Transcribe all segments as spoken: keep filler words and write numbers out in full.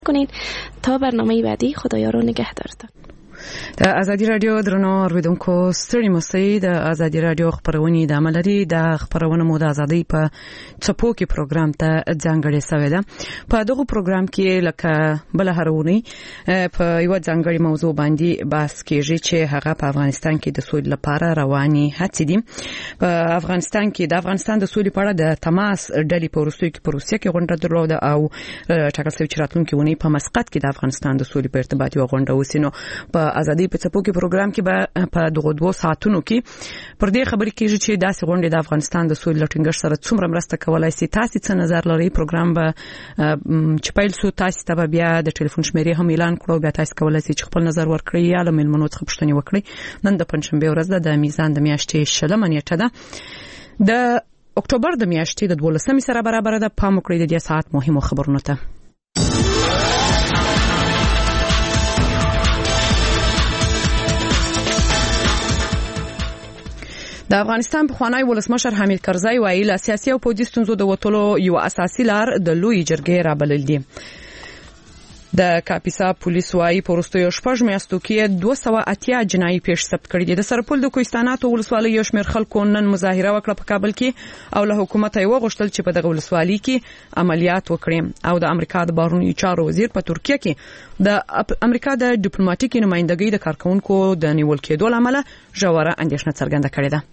کنین تا برنامه بعدی. خدایا رو نگهدارتان. د ازادي رادیو درنو اوریدونکو ستړي مستي د ازادي رادیو خبرونه د عملري د خبرونه مو د ازادي په چپو کې پروګرام ته ځانګړی سوی ده. په دغه پروګرام کې لکه بل هرونی په یو ځانګړي موضوع باندې بحث کیږي چې هغه په افغانستان کې د سولې لپاره رواني هڅې دي. په افغانستان کې د افغانستان د سولې لپاره د تماس ډلې په روسیې کې په روسیې کې غونډه درلوده او ټاکل شوی چې راتلونکي ونی په مسقط کې د افغانستان د سولې په ارتباط یو غونډه وسینو. په ازادي په څپو کې پروګرام کې به په دغه دوه ساعتونو کې پر دې خبرې کیږي چې داسې غونډې د افغانستان د سولې لټینګښت سره څومره مرسته کولای شي. تاسو څه نظر لرئ؟ پروګرام به چې پیل شو تاسو ته بیا د ټلیفون شمیرې هم اعلان کړو، بیا تاسو کولای شئ چې خپل نظر ورکړئ یا له ملمنو څخه پوښتنه وکړئ. نن د پنځشنبه ورځ ده، د میزان د میاشتې شلمه نیټه ده د اکتوبر د میاشتې د دولسمې سره برابر ده. پام وکړئ د دې ساعت مهمو خبرونو ته. د افغانستان پخوانی ولسمشر حامد کرزی ویلي سیاسي او پوځي ستونزو د وټولو یو اساسي لار د لوی جرګې رابلل دي. د کاپیسا پولیس وايي په وروستیو شپږ میاشتو کې دوه سوه اتیا جنایي پیښې ثبت کړي دي. د سرپل د کوهستانات ولسوالۍ یو شمېر خلکو نن مظاهره وکړه په کابل کې او له حکومت یې وغوښتل چې په دغه ولسوالۍ کې عملیات وکړي. او د امریکا د بهرنیو چارو وزیر په ترکیه کې د امریکا د ډیپلوماټیکي نمائندګۍ د کارکونکو د نیول کېدو له امله ژوره اندېښنه څرګنده کړې ده.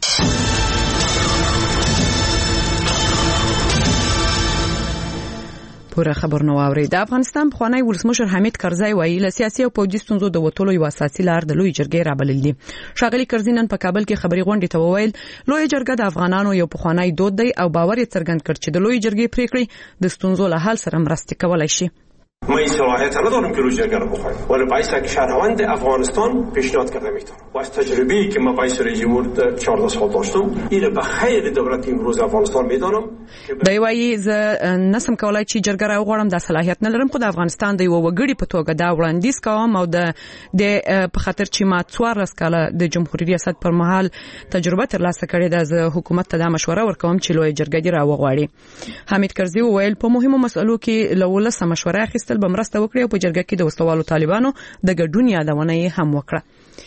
پوره خبر نو اوري. د افغانستان پخوانی ولسمشر حامد کرزی ویلي سیاسي او پوځي ستونزو د وټولو یو اساسي لار د لوی جرګې رابلل دي. ښاغلي کرزی نن په کابل کې خبري غونډې ته وویل لوی جرګه د افغانانو یو پخوانی دود دی او باور یې څرګند کړ چې د لوی جرګې پریکړې د ستونزو له حل سره مرسته کولای شي. ما این صلاحیت ندارم که روی جرگه رو بخوایم، ولی باعث که شهروند افغانستان پیشنهاد کرده میتونم و از تجربه‌ای که من باعث رئیس جمهور چهارده سال داشتم این به خیر دولت امروز افغانستان میدانم. دی وايي ز نسم کولای چې جرګه را وغواړم، د صلاحیت نه لرم، خو د افغانستان د یو وګړي په توګه دا وړاندیز کوم او د د په خاطر چې ما څوارلس کاله د جمهوریت ریاست پر مهال تجربه ترلاسه کړې ده، زه حکومت ته دا مشوره ورکوم چې لوی جرګه دی را وغواړي. حامد کرزی وویل په مهمو مسلو کې له ولس مشوره اخیستل به مرسته وکړي او په جرګه کې د وسلوالو طالبانو د ګډون یادونه هم وکړه.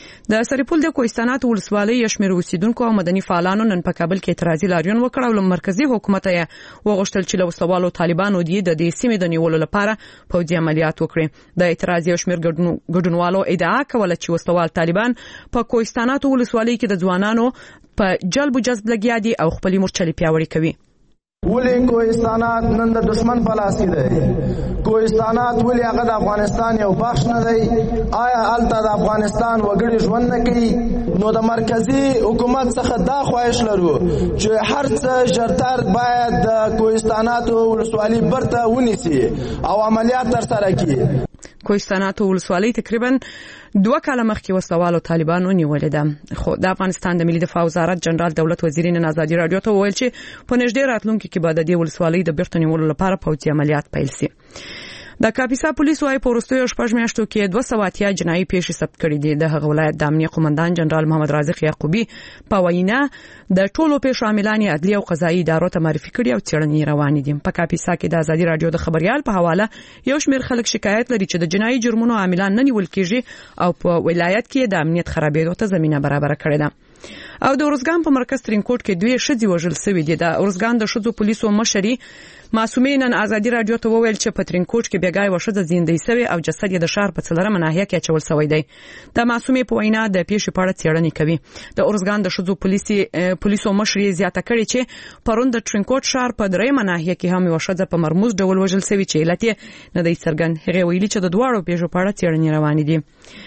د سرپل د کوهستانات ولسوالۍ یو شمېر اوسیدونکو او مدني فعالانو نن په کابل کې اعتراضي لاریون وکړ او له مرکزي حکومت یې وغوښتل چې له وسلوالو طالبانو د دې سیمې د نیولو لپاره پوځي عملیات وکړي. د اعتراض یو شمېر ګډونوالو ادعا کوله چې وسلوال طالبان په کوهستانات ولسوالۍ کې د ځوانانو په جلب او جذب لګیا دي او خپلې مورچلې پیاوړې کوي. ولی کوهستانات نن د دشمن په لاس کې دی. کوهستانات ولی هغه د افغانستان یو بخش نه دی. آیا هلته د افغانستان وګړي ژوند نه کوي؟ نو د مرکزی حکومت څخه دا خواهش لرو چې هر څه ژرتر باید د کوهستانات ولسوالۍ برته ونیسي او عملیات ترسره کړي. کوهستانات ولسوالۍ تقریبا دوه کاله مخکې وسلوالو طالبانو نیولې ده. خو د افغانستان د ملي دفاع وزارت جنرال دولت وزیر نن ازادي رادیو ته وویل چې په نږدې راتلونکي کې به د دې ولسوالۍ د بیرته نیولو لپاره پوځي عملیات پیل شي. د کاپیسا پولیس وايي په وروستیو شپږ میاشتو کې دوه سوه اتیا جنایي پیښې ثبت کړي دي. د هغه ولایت د امنیه قومندان جنرال محمد رازق یعقوبی په وینا د ټولو پیښو عاملان عدلي او قضایي ادارو ته معرفي کړي او څېړنې روانې دي. په کاپیسا کې د ازادي رادیو د خبريال په حواله یو شمېر خلک شکایت لري چې د جنایي جرمونو عاملان نه نیول کیږي او په ولایت کې د امنیت خرابېدو ته زمينه برابر کړې ده. او د ورزګان په مرکز ترینکوټ کې دوی ښځې وژل شوې دي. د ورزګان د ښځو پولیسو مشري معصومې نن ازادي رادیو ته وویل چې په ترینکوټ کې بیګای و ښځه زندۍ شوې او جسد یې د ښار په څلورمه ناحیه کې اچول شوی دی. د معصومې په وینا د پیښې په اړه څېړنې کوي. د ورزګان د ښځو پولیسي پولیسو مشري زیاته کړې چې پرون د ترینکوټ ښار په دریمه ناحیه کې هم یو ښځه په مرموز ډول وژل شوې چې علت یې نه دی څرګند. هغه ویلي چې د دواړو پیښو په اړه څېړنې روانې دي.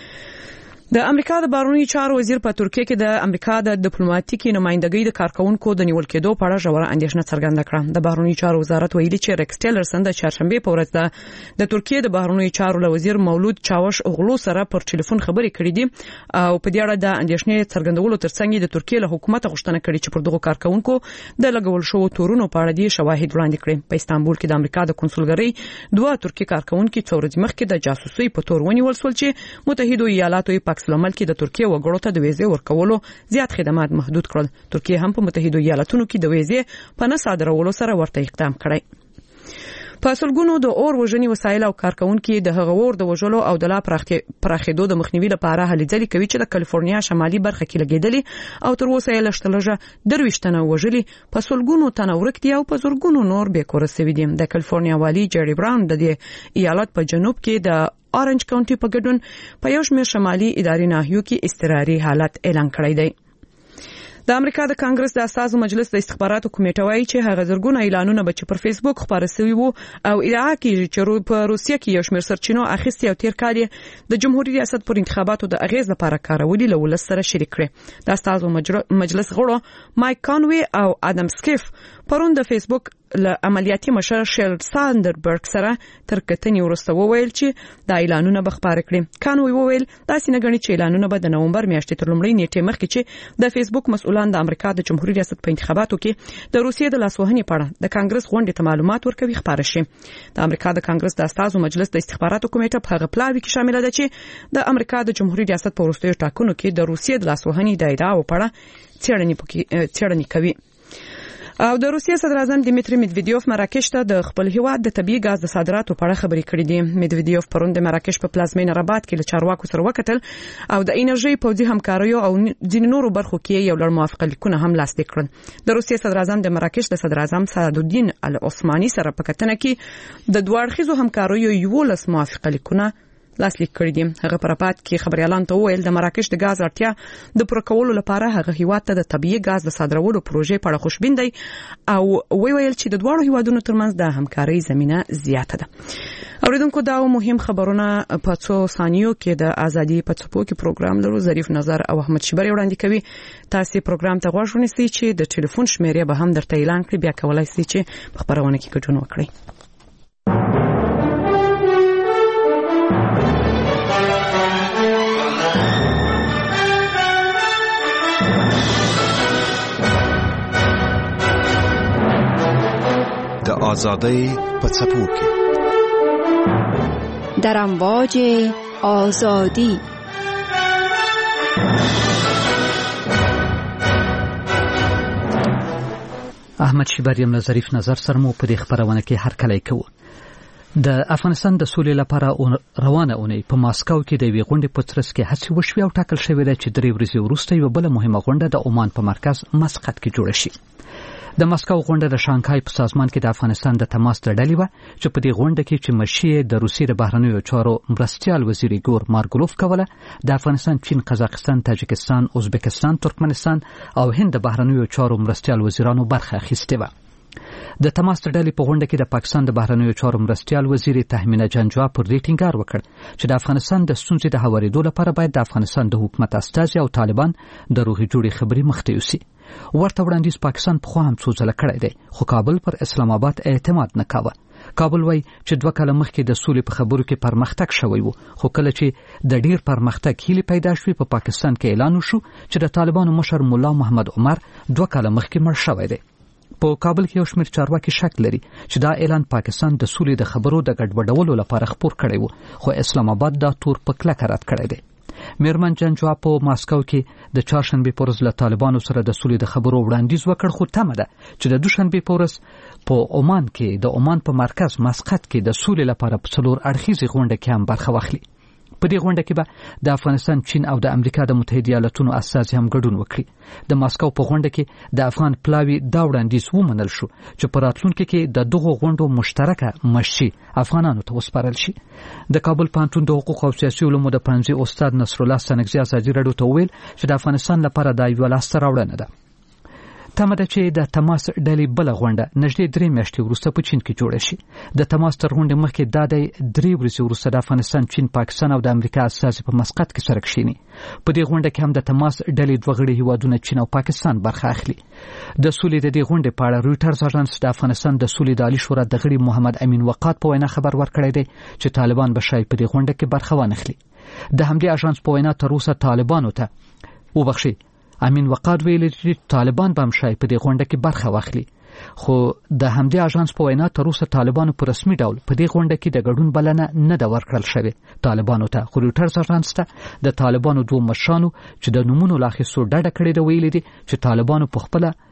د امریکا د بهرنیو چارو وزیر په ترکیه کې د امریکا د ډیپلوماټیکي نمائندګۍ د کارکونکو د نیول کېدو په اړه ژوره اندېښنه څرګنده کړه. د بهرنیو چارو وزارت ویلي چې ریکس ټیلرسن د چهارشنبه په ورځ د ترکیه د بهرنیو چارو له وزیر مولود چاوش اوغلو سره پر ټلیفون خبرې کړې دي او په دې اړه د اندېښنې څرګندولو ترڅنګ د ترکیه له حکومت غوښتنه کړې چې پر دغه کارکونکو د لګول شوو تورونو په اړه د شواهد وړاندې کړي. په استانبول کې د امریکا د کنسولګرۍ دوه ترکیه کارکونکو څو ورځې مخکې د جاسوسۍ په تور ونیول شول چې متحده ایالاتو یې پاکستان ملک د ترکیه وګړو ته د ویزې ورکولو زیات خدمات محدود کړل. ترکیه هم په متحده ایالاتونو کې د ویزې په نه صادرولو سره ورته اقدام کړی. په سلګونو د اور وژنې وسایل او کارکونکو د هغه اور د وژلو او د لا پراخېدو د مخنیوي لپاره هلې ځلې کوي چې د کالیفورنیا شمالي برخه کې لګېدلې او تر اوسه یې لشتلږه درویشت تنه وژلي په سلګونو تنه ورک دي او په زرګونو نور بې کوره سوي دي. د کالیفورنیا والي جيري براون د دې ایالت په جنوب کې د اورنج کاونټي په ګډون په یو شمېر شمالي اداري ناحیو کې اضطراري حالت اعلان کړی دی. د امریکا د کانګرس د اساسو مجلس د استخباراتو کمیټه وايي چې هغه زرګونه اعلانونه به چې پر فیسبوک خپاره شوي وو او ادعا کوي چې په روسیه کې یو شمېر سرچینو اخیستي او تیر کال د جمهوریت ریاست پر انتخاباتو د اغیز لپاره کارولي له ولس سره شریک کړي. د اساسو مجلس غړو مایک کانوي او ادم سکیف پرون د فیسبوک له عملیاتي مشر شیل ساندربرګ سره تر کتنې وروسته وویل چې د اعلانونه به خپاره کړي. کانوي وویل داسې نه غني چې اعلانونه به د نومبر میاشتې تر لومړۍ نیټې مخکې چې د فیسبوک مسؤلان د امریکا د جمهوریت ریاست په انتخاباتو کې د روسیې د لاسوهنې په اړه د کانګرس غونډې ته معلومات ورکوي خپاره شي. د امریکا د کانګرس د اساسو مجلس د استخباراتو کمیټه په هغه پلاوي کې شامل ده چې د امریکا د جمهوریت ریاست په وروستیو ټاکنو کې د روسیې د لاسوهنې د ادعاو په اړه څېړنې کوي. او د روسیې صدر اعظم دیمیتری میدویدیوف مراکش ته د خپل هیواد د طبيعي غاز د صادراتو په اړه خبرې کړې دي. میدویدیوف پرون د مراکش په پلازمینه رباط کې له چارواکو سره وکتل او د انرژي پوځي همکاریو او ځینې نورو برخو کې یو لړ موافقه لیکونه هم لاسلیک کړل. د روسیې صدر اعظم د مراکش د صدر اعظم سعدالدین العثماني سره په کتنه کې د دوه اړخیزو همکاریو یو لس موافقه لیکونه لاسلیک کړی دي. هغه پر پات کې خبريالان ته وویل د مراکش د غاز اړتیا د پوره کولو لپاره هغه هیواد ته د طبيعي غاز د صادرولو پروژې په اړه خوشبین دی او ویل چې د دوه هیوادونو ترمنځ د همکارۍ زمينه زیاته ده. اوریدونکو دا مهم خبرونه په څو ثانیو کې د ازادي په څپو کې پروګرام لرو. ظریف نظر او احمد شبر وړاندې کوي. تاسو پروګرام ته غوښ ونیسئ چې د ټلیفون شمیرې به هم درته اعلان کړي. بیا کولای شئ چې په خبرونه کې ګډون وکړئ. د آزادۍ په څپو کې در امواج آزادی احمد شیبر یم ظریف نظر سره مو په دې خبرونه کې هر کله کوو. د افغانستان د سولې لپاره روانه اونۍ په ماسکو کې د وی غونډې په ترڅ کې هڅې وشوې او ټاکل شوې ده چې درې ورځې وروسته یو بل مهمه غونډه د عمان په مرکز مسقط کې جوړه شي. د ماسکو غونډه د شانګهای په سازمان کې د افغانستان د تماس تر ډلې و چې په دې غونډه کې چې مشي د روسیې د بهرنیو چارو مرستيال وزیر ایګور مارګولوف کوله د افغانستان، چین، قزاقستان، تاجکستان، ازبکستان، ترکمنستان او هند د بهرنیو چارو مرستيال وزیرانو برخه اخیسته و. د تماس تر ډلې په غونډه کې د پاکستان د بهرنیو چارو مرستيال وزیر تهمینه جنجوا پر دې ټینګار وکړ چې د افغانستان د ستونزې د هوارېدو لپاره باید د افغانستان د حکومت استازي او طالبان د روغې جوړې خبرې مخته یوسي. ورته وړاندیز پاکستان په خو هم څو ځله کړی دی خو کابل پر اسلام آباد اعتماد نه کاوه. کابل وای چې دوه کاله مخکې د سولې په خبرو کې پرمختګ شوی وو خو کله چې د ډیر پرمختګ هیله پیدا شوې په پا پاکستان کې اعلان وشو چې د طالبانو مشر مولا محمد عمر دوه کاله مخکې مړ شوی دی. په کابل کې یو شمېر چارواکي شک لري چې دا اعلان پاکستان د سولې د خبرو د ګډوډولو لپاره خپور کړی وو خو اسلام آباد دا تور په کلکه رد کړی دی. میرمن جنجوا په ماسکو کې د چهارشنبه په ورځ له طالبانو سره د سولې د خبرو وړاندیز وکړ خو تمه ده چې د دوشنبه په ورځ په عمان کې د عمان په مرکز مسقط کې د سولې لپاره په څلور اړخیزې غونډه کې هم برخه واخلي. په دې غونډه کې به د افغانستان، چین او د امریکا د متحده ایالاتونو استازي هم ګډون وکړي. د ماسکو په غونډه کې د افغان پلاوی دا وړاندیز ومنل شو چې په راتلونکي کې د دغو غونډو مشترکه مشي افغانانو ته وسپارل شي. د کابل پوهنتون د حقوق او سیاسي علومو د پوهنځي استاد نصر الله سنگزی ازادي راډیو ته وویل چې د افغانستان لپاره دا یو لاسته راوړنه ده. تمه ده چې د تماس ډلې بل غونډه نږدې درې میاشتې وروسته په چین کې جوړه شي. د تماس تر غونډې مخکې دا د درې ورځې وروسته د افغانستان، چین، پاکستان او د امریکا استازي په مسقط کې سره کښیني. په دې غونډه کې هم د تماس ډلې دوه غړي هیوادونه چین او پاکستان برخه اخلي. د سولې د دې غونډې په اړه رويټرز اژانس د افغانستان د سولې د عالی شورا د غړي محمد امین وقات په وینا خبر ورکړی دی چې طالبان به شاید په دې غونډه کې برخه وانخلي. د همدې اژانس په وینا تر اوسه طالبانو ته وبخښي امین وقاد ویل چې طالبان به هم شاید په دې غونډه کې برخه واخلي خو د همدې اژانس په وینا تر اوسه طالبانو په رسمي ډول په دې غونډه کې د ګډون بلنه نه ده ورکړل شوې طالبانو ته. خو رويټرز اژانس ته د طالبانو دوه مشرانو چې د نومونو لا اخیستو ډډه کړې ده ویلي دي چې طالبانو په خپله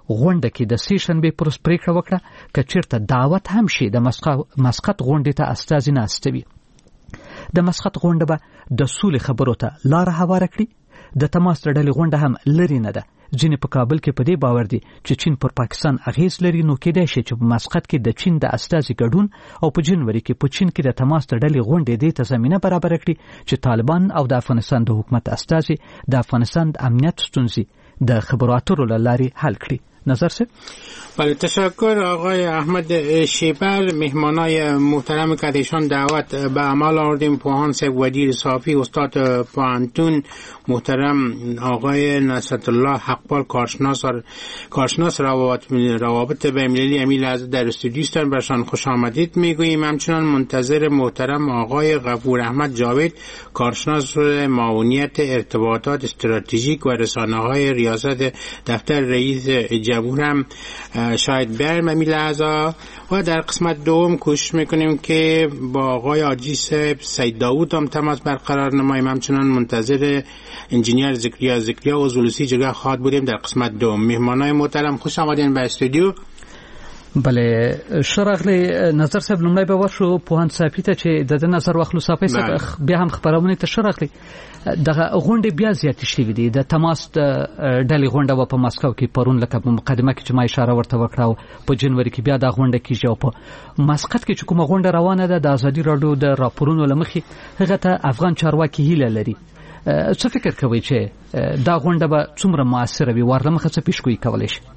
غونډه کې د سې شنبې پر پریکړه وکړه چې چیرته دعوت هم شي د مسقط غونډې ته استازي ناستوي. د مسقط غونډه به د سولې خبرو ته لار هواره کړي. د تماس ډلې غونډه هم لري نه ده. ځینې په کابل کې په دې باور دي چې چین پر پاکستان اغیز لري، نو کېدای شي چې په مسقط کې د چین د استازي ګډون او په جنوري کې په چین کې د تماس ډلې غونډې دې ته زمينه برابر کړي چې طالبان او د افغانستان د حکومت استازي د افغانستان د امنیت ستونزې د خبرو اترو له لارې حل کړي. نظر سه؟ بله، تشکر آقای احمد شیبر. مهمانای محترم که ایشان دعوت به عمل آوردیم، پوهان صاحب ودیر صافی، استاد پوهنتون محترم آقای نصرت الله حقپال، کارشناس کارشناس روابط روابط بین‌المللی امیل از در استودیو هستند. برشان خوش آمدید میگوییم. همچنان منتظر محترم آقای غفور احمد جاوید، کارشناس معاونیت ارتباطات استراتژیک و رسانه‌های ریاست دفتر رئیس جمهور هم شاید برم امی لحظه. و در قسمت دوم کوشش میکنیم که با آقای آجی صاحب سید داوود هم تماس برقرار نماییم. همچنان منتظر انجینیر ذکریا ذکریا و زولوسی جگه خواهد بودیم در قسمت دوم. مهمانای محترم خوش آمدین به استودیو. بله، شراغلی نظر صاحب لومړی به ورشو پوهاند صافي ته چې د نظر واخلو. صافي صاحب بیا هم خبرونه ته شراغلی دغه غونډې بیا زیاتې شوې دي. د تماس ډلې غونډه و په مسکو کې پرون لکه په مقدمه کې چې ما اشاره ورته وکړه، او په جنوري کې بیا دا غونډه کیږي، او په مسقط کې چې کومه غونډه روانه ده د ازادي راډیو د راپورونو لمخې هغه ته افغان چارواکي هیله لري. څه فکر کوي چې دا غونډه به څومره موثره وي؟ ورلمخه څه پیشګویي کولی شي؟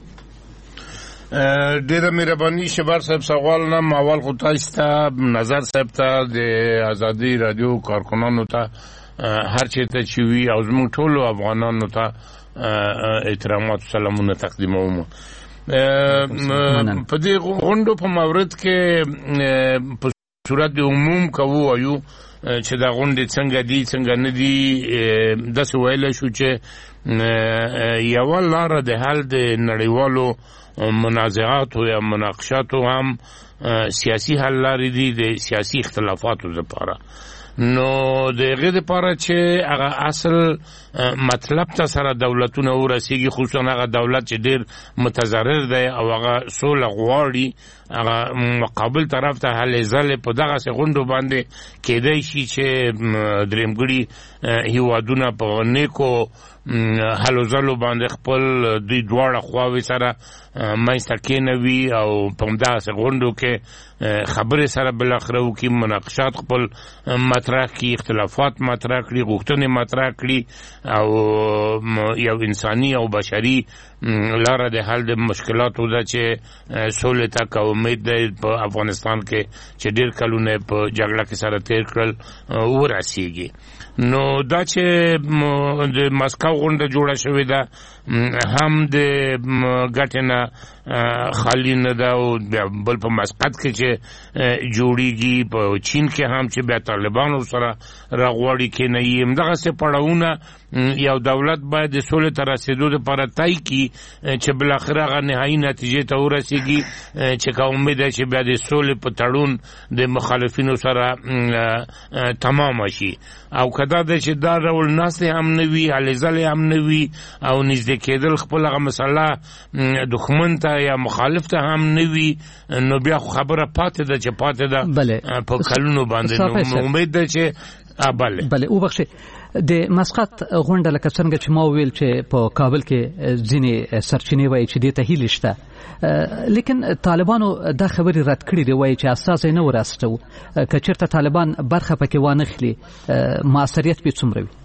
ډیره مهرباني شبر صاحب. سوال نم اول خو تاسو ته نظر صاحب ته د ازادي رادیو کارکنانو ته هر چیرته چې وي او زموږ ټولو افغانانو ته احترامات او سلامونه تقدیموم. په دې غونډو په مورد کې په صورت د عموم کوو وایو چې دا غونډې څنګه دي څنګه نه دي. داسې ویلی شو چې یوه لاره د حل د نړیوالو منازعاتو یا مناقشاتو هم سیاسي حل لارې دي د سیاسي اختلافاتو لپاره. نو د هغې دپاره چې هغه اصل مطلب ته سره دولتونه ورسیږي، خصوصا هغه دولت چې ډېر متضرر دی او هغه سوله غواړي، هغه مقابل طرف ته هلې ځلې په دغسې غونډو باندې کېدی شي چې درېمګړي هیوادونه په نیکو هلو ځلو باندې خپل دوی دواړه خواوې سره منځته کېنوي او په همدغسې غونډو کې خبرې سره بالاخره وکړي، مناقشات خپل مطرح کړي، اختلافات مطرح کړي، غوښتنې مطرح کړي او یو انساني او بشري لاره د حل د مشکلاتو ده چې سولې ته که امید دی په افغانستان کې چې ډېر کلونه په جګړه کې سره تېر کړل ورسیږي. نو دا چې د مسکو غونډه جوړه شوې ده هم د ګټې نه خالی نه ده، او بل په مسقط کې چې جوړیږي، په چین کې هم چې بیا طالبانو سره راغواړي کې نه یي. همدغسې پړاوونه یو دولت باید د سولې ته رسېدو دپاره طی کړي چې بالاخره هغه نهایي نتیجې ته ورسېږي چې که امید دی چې بیا د سولې په تړون د مخالفینو سره تمامه شي. او که دا دی چې دا ډول ناستې هم نه وي، هلې ځلې هم نه وي او نږدې کېدل خپل هغه مسله دښمن ته یا مخالف ته هم نه وي، نو بیا خو خبره پاتې ده چې پاتې ده په کلونو باندې. نو امید ده چې بله بله وبخښئ د مسقط غونډه لکه څنګه چې ما وویل چې په کابل کې ځینې سرچینې وایي چې دې ته هیلې شته، لیکن طالبانو دا خبرې رد کړې دي، وایي چې اساس یې نه ورسته. که چېرته طالبان برخه پکې وانخلي موثریت به څومره وي؟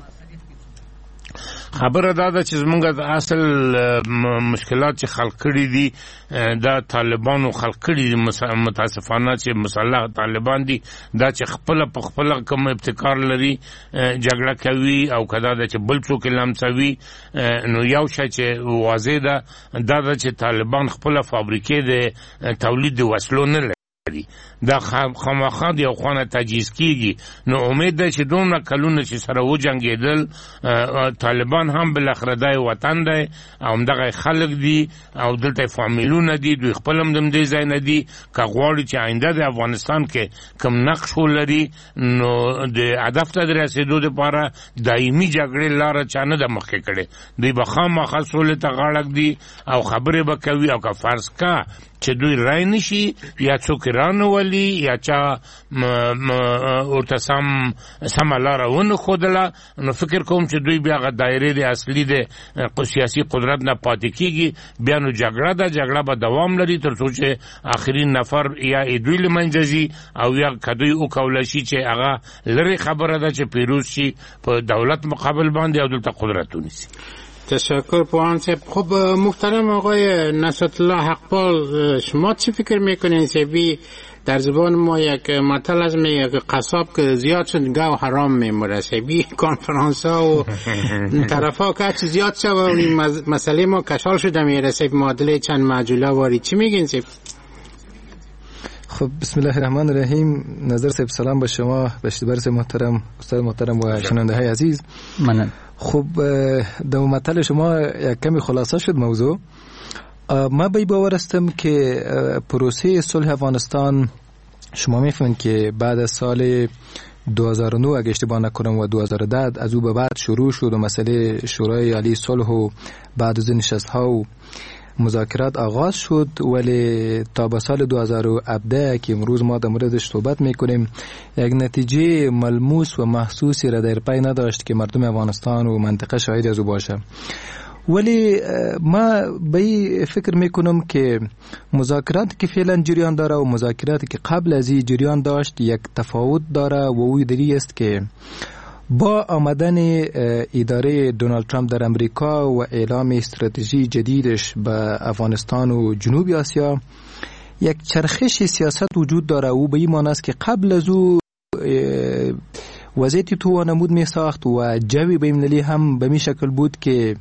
خبره دا ده چې زمونږ د اصل مشکلات چې خلق کړي دي دا طالبانو خلق کړي دي، متاسفانه چې مسلح طالبان دي، دا چې خپل په خپل کوم ابتکار لري جګړه کوي او کدا ده چې بل څوک لمسوي. نو یو شی چې واضح ده دا ده چې طالبان خپل فابریکې د تولید د وسلو نه لري. دا خامخا د یو خوانه تجهیز کیږي. نو امید ده چې دومره کلونه چې سره وجنګېدل طالبان هم بالاخره د وطن دی او همدغه خلک دي او دلته فامیلونه دي، دوی خپل هم د دې ځای نه دي. که غواړي چې آینده د افغانستان کې کم نقش ولري نو د هدف ته د رسېدو دپاره دایمي جګړې لاره چا نه ده مخکې کړې. دوی به خامخا سولې ته غاړه ږدي او خبرې به کوي. او که فرض کا چې دوی رای نشي یا څوک رانولي یا چا ورته سم سمه لاره ونه ښودله، نو فکر کوم چې دوی بیا هغه دایرې د اصلي د سیاسي قدرت نه پاتې کېږي. بیا نو جګړه ده، جګړه به دوام لري تر څو چې آخرین نفر یا دوی له منځه ځي او یا که دوی وکولی شي چې هغه لرې خبره ده چې پیروز شي په دولت مقابل باندې او دلته قدرت ونیسي. تشکر پوهان صاحب. خب محترم آقای نصرت الله حقپال، شما چی فکر میکنین سبی در زبان ما یک مطلب از میگه که قصاب که زیاد شد گاو حرام میموره، سبی کنفرانس ها و طرف ها که چی زیاد شد و مسئله ما کشال شده میره سبی معادله چند معجوله واری، چی میگین سبی؟ خب بسم الله الرحمن الرحیم. نظر صاحب سلام به شما، به اشتبار محترم، استاد محترم و شنونده های عزیز. ممنون. خب در مطلب شما یک کمی خلاصه شد موضوع. ما به باور هستم که پروسه صلح افغانستان شما میفهمید که بعد از سال دو هزار و نه اگه اشتباه نکنم و دو هزار و ده از او به بعد شروع شد و مسئله شورای عالی صلح و بعد از نشست‌ها و مذاکرات آغاز شد، ولی تا به سال دو هزار و هفده که امروز ما در موردش صحبت میکنیم یک نتیجه ملموس و محسوسی را در پی نداشت که مردم افغانستان و منطقه شاهد از او باشه. ولی ما به فکر میکنم که مذاکراتی که فعلا جریان داره و مذاکراتی که قبل از این جریان داشت یک تفاوت داره و او دری است که با آمدن اداره دونالد ترامپ در امریکا و اعلام استراتژی جدیدش به افغانستان و جنوب آسیا یک چرخش سیاست وجود داره. او به این معنی است که قبل از او وضعیت تو و نمود می ساخت و جوی بین‌المللی هم به می شکل بود که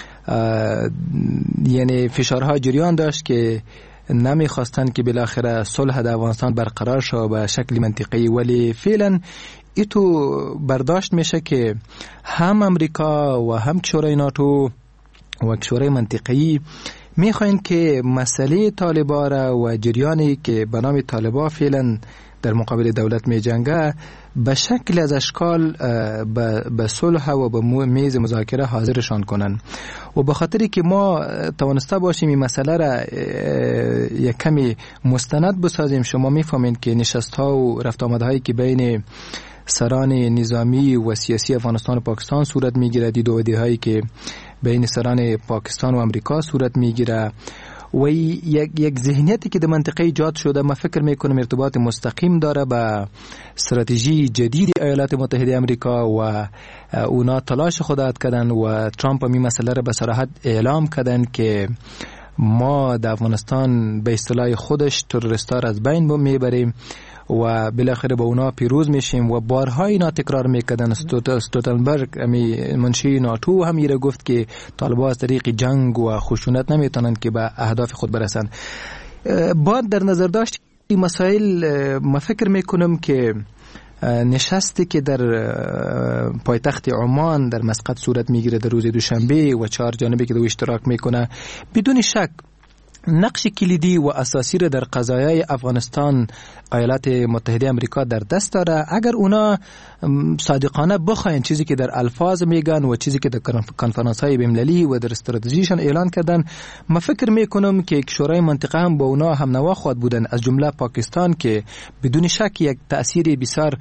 یعنی فشارها جریان داشت که نمی خواستند که بالاخره صلح در افغانستان برقرار شود به شکل منطقی، ولی فعلا ایتو برداشت میشه که هم امریکا و هم شورای ناتو و شورای منطقه‌ای میخواین که مسئله طالبان را و جریانی که به نام طالبان فعلا در مقابل دولت می جنگه به شکل از اشکال به صلح و به میز مذاکره حاضرشان کنن. و به خاطری که ما توانسته باشیم این مسئله را یک کمی مستند بسازیم، شما میفهمین که نشست ها و رفت آمدهایی که بین سران نظامی و سیاسی افغانستان و پاکستان صورت میگیره، دیدودی هایی که بین سران پاکستان و امریکا صورت میگیره و یک یک ذهنیتی که در منطقه ایجاد شده، ما فکر میکنم ارتباط مستقیم داره با استراتژی جدید ایالات متحده امریکا و اونا تلاش خودت کردن و ترامپ هم این مسئله را به صراحت اعلام کردن که ما در افغانستان به اصطلاح خودش تروریستا را از بین میبریم و بالاخره با اونا پیروز میشیم. و بارها اینا تکرار میکردن. استولتنبرگ امی منشی ناتو هم ایره گفت که طالبان از طریق جنگ و خشونت نمیتونن که به اهداف خود برسن. باید در نظر داشت این مسائل. ما فکر میکنم که نشستی که در پایتخت عمان در مسقط صورت میگیره در روز دوشنبه و چهار جانبه که دو اشتراک میکنه، بدون شک نقش کلیدی و اساسی را در قضایای افغانستان ایالات متحده امریکا در دست داره. اگر اونا صادقانه بخواین چیزی که در الفاظ میگن و چیزی که در کنفرانس های بین‌المللی و در استراتژیشون اعلان کردن، ما فکر میکنم که شورای منطقه هم با اونا هم نوا خواهد بودن، از جمله پاکستان که بدون شک یک تأثیر بسیار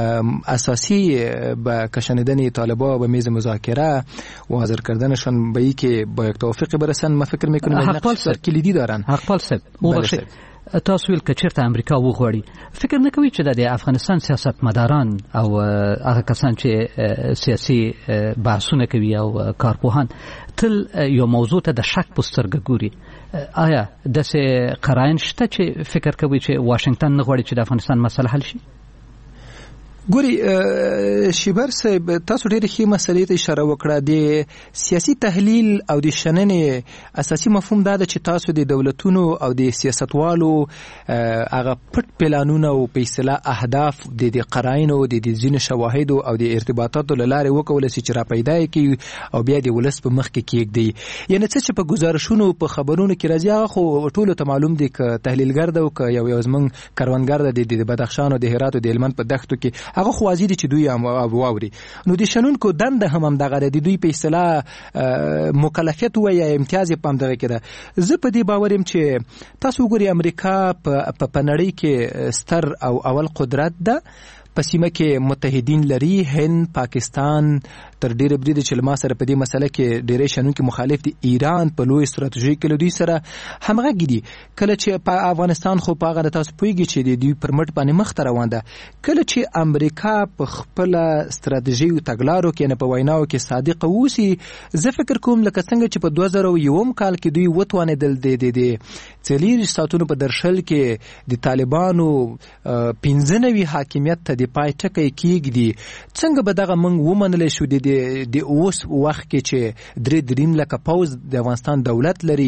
اساسی به کشاندن طالبان به میز مذاکره و حاضر کردنشان به ای که با یک توافق برسن، ما فکر میکنم نقش کلیدی دارن. حقپال صاحب وبخښئ، تاسو ویل که چېرته امریکا وغواړي، فکر نه کوي چې د افغانستان سیاستمداران او هغه کسان چې سیاسي بحثونه کوي او کارپوهان تل یو موضوع ته د شک په سترګه ګوري؟ آیا داسې قراین شته چې فکر کوي چې واشنگټن نه غواړي چې د افغانستان مسله حل شي؟ ګوري شیبر صاحب تاسو ډېر ښه مسلې ته اشاره وکړه. د سیاسي تحلیل او د شننې اساسي مفهوم دا ده چې تاسو د دولتونو او د سیاستوالو هغه پټ پلانونه او په اصطلاح اهداف د د قراینو د د ځینو شواهدو او د ارتباطاتو له لارې وکولای شي چې را پیدا کړي او بیا د ولس په مخ کې کېږدي. یعنې څه چې په ګزارشونو په خبرونو کې راځي هغه خو ټولو ته معلوم دی که تحلیلګر ده او که یو یو زموږ کروندګر ده د بدخشان او د هرات او د هلمند په دښتو کې هغه خو واضح دي چې دوی هم واوري. نو د شنونکو دنده هم همدغه ده، د دوی په اصطلاح مکلفیت وایي امتیاز یې په همدغه کې ده. زه په دې باور یم چې تاسو وګورئ امریکا په نړۍ کې ستر او اول قدرت ده، په سیمه کې متحدین لري، هند، پاکستان تر ډیره بریده چې لما سره په دې مسله کې ډیره شنونکي مخالف دي. ایران په لوی ستراتیژي کې له دوی سره همغږي دي. کله چې په افغانستان خو په هغه تاسو پوهیږئ چې د دوی پر مټ باندې مخ ته روان ده. کله چې امریکا په خپل ستراتیژي او تګلارو کې نه په ویناو کې صادق اوسي، زه فکر کوم لکه څنګه چې په دوه زره یو کال کې دوی وتوانېدل د د څلور ساعتونو په درشل کې د طالبانو پنځه نوي حاکمیت ته د پای ټکی کېږدي، څنګه به دغه موږ ومنلی شو د د اوس وخت کې چې درې دریم لکه پوځ د افغانستان دولت لري،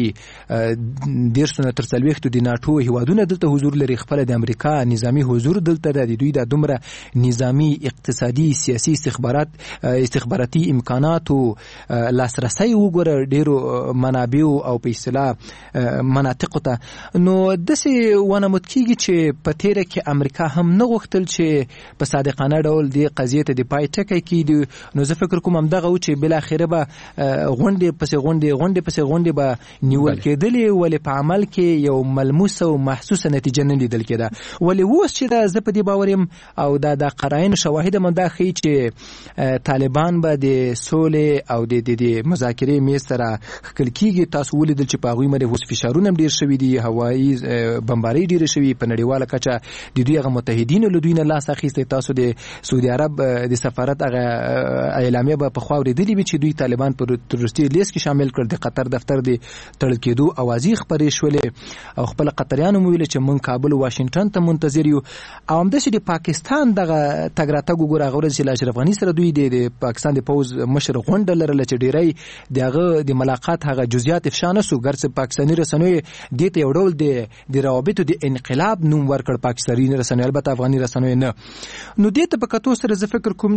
دېرش نه تر څلوېښتو د ناټو هیوادونه دلته حضور لري، خپله د امریکا نظامي حضور دلته ده، د دوی د دومره نظامي اقتصادي سیاسي استخبارات استخباراتي امکاناتو لاسرسی وګوره ډېرو منابعو او په اصطلاح مناطقو ته. نو داسې ونمود کېږي چې په تېره کې امریکا هم نه غوښتل چې په صادقانه ډول دې قضیې ته د پای ټکی کېږدي. نو زه فکر کوم همدغه و چې بالاخره به غونډې پسې غونډې غونډې پسې غونډې به نیول کېدلې، ولې په عمل کې یو ملموسه او محسوسه نتیجه نه لیدل کېده. ولې اوس چې دا زه په دې باور یم او دا د قراینو شواهد هم دا ښیي چې طالبان به د سولې او د د مذاکرې میز سره ښکل کېږي. تاسو ولیدل چې په هغوی باندې اوس فشارونه هم ډېر شوي دي، هوایي بمبارۍ ډېرې شوي، په نړیواله کچه د دوی هغه متحدینو له دوی نه لاس اخیستی. تاسو د سعودي عرب د سفارت هغه اعلامیه به په خوا اورېدلې وي چې دوی طالبان په تروریستي لیست کې شامل کړ. د قطر دفتر د تړل کېدو اوازې خپرې شولې او خپل قطریانو مو ویل چې موږ کابل او واشنگټن ته منتظر یو. او همداسې د پاکستان دغه تګ راتګ وګوره، هغه ورځ چې له اشرف غني سره دوی د پاکستان د پوځ مشر غونډه لرله چې ډېری د هغه د ملاقات هغه جزئیات افشا نه سو، ګرڅه پاکستاني رسنیو دې ته یو ډول د روابطو د انقلاب نوم ورکړ، پاکستاني رسنیو البته افغاني رسنیو نه. نو دې ته په کتو سره زه فکر کوم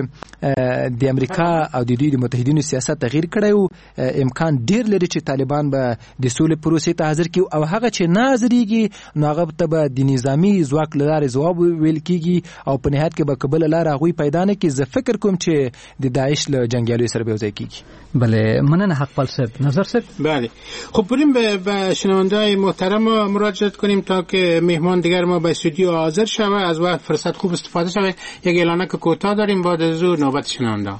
چې د امریکا او د دوی د متحدینو سیاست تغییر کړی او امکان ډیر لري چې طالبان به د سولې پروسې ته حاضر کړي او هغه چې نه حاضرېږي نو هغه ته به د نظامي ځواک له لارې ځواب ویل کېږي او په نهایت کې به که بله لاره هغوی پیدا نه کړي. زه فکر کوم چې د داعش له جنګیالیو سره به یو ځای کېږي. بله، مننه حقپال صاحب. نظر صاحب؟ بله، خب بریم به شنونده‌های محترم مراجعه کنیم تا که مهمان دیگر ما به استودیو حاضر شود. از وقت فرصت خوب استفاده شود. یک اعلانک کوتاه داریم، بعد از اون نوبت شنونده.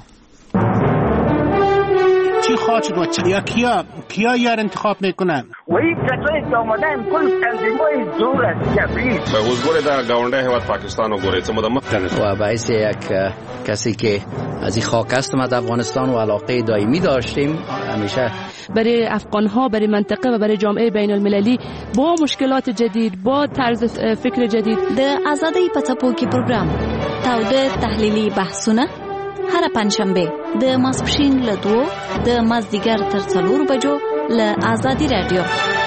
چی خواهد شد و چی یا کیا کیا یار انتخاب میکنن؟ و این کسایی که آمدن کل تنظیمای زور است کبیر به حضور در گاونده هیواد پاکستان و گوره چه مدام و باعث یک کسی که از این خاک است ما افغانستان و علاقه دائمی داشتیم همیشه برای افغان ها، برای منطقه و برای جامعه بین المللی با مشکلات جدید، با طرز فکر جدید. د آزادۍ په څپو کې پروګرام تاوده تحلیلي بحثونه هر پنځشنبه د ماسپښین له دوه د مازدیګر تر څلور بجو له آزادی رادیو.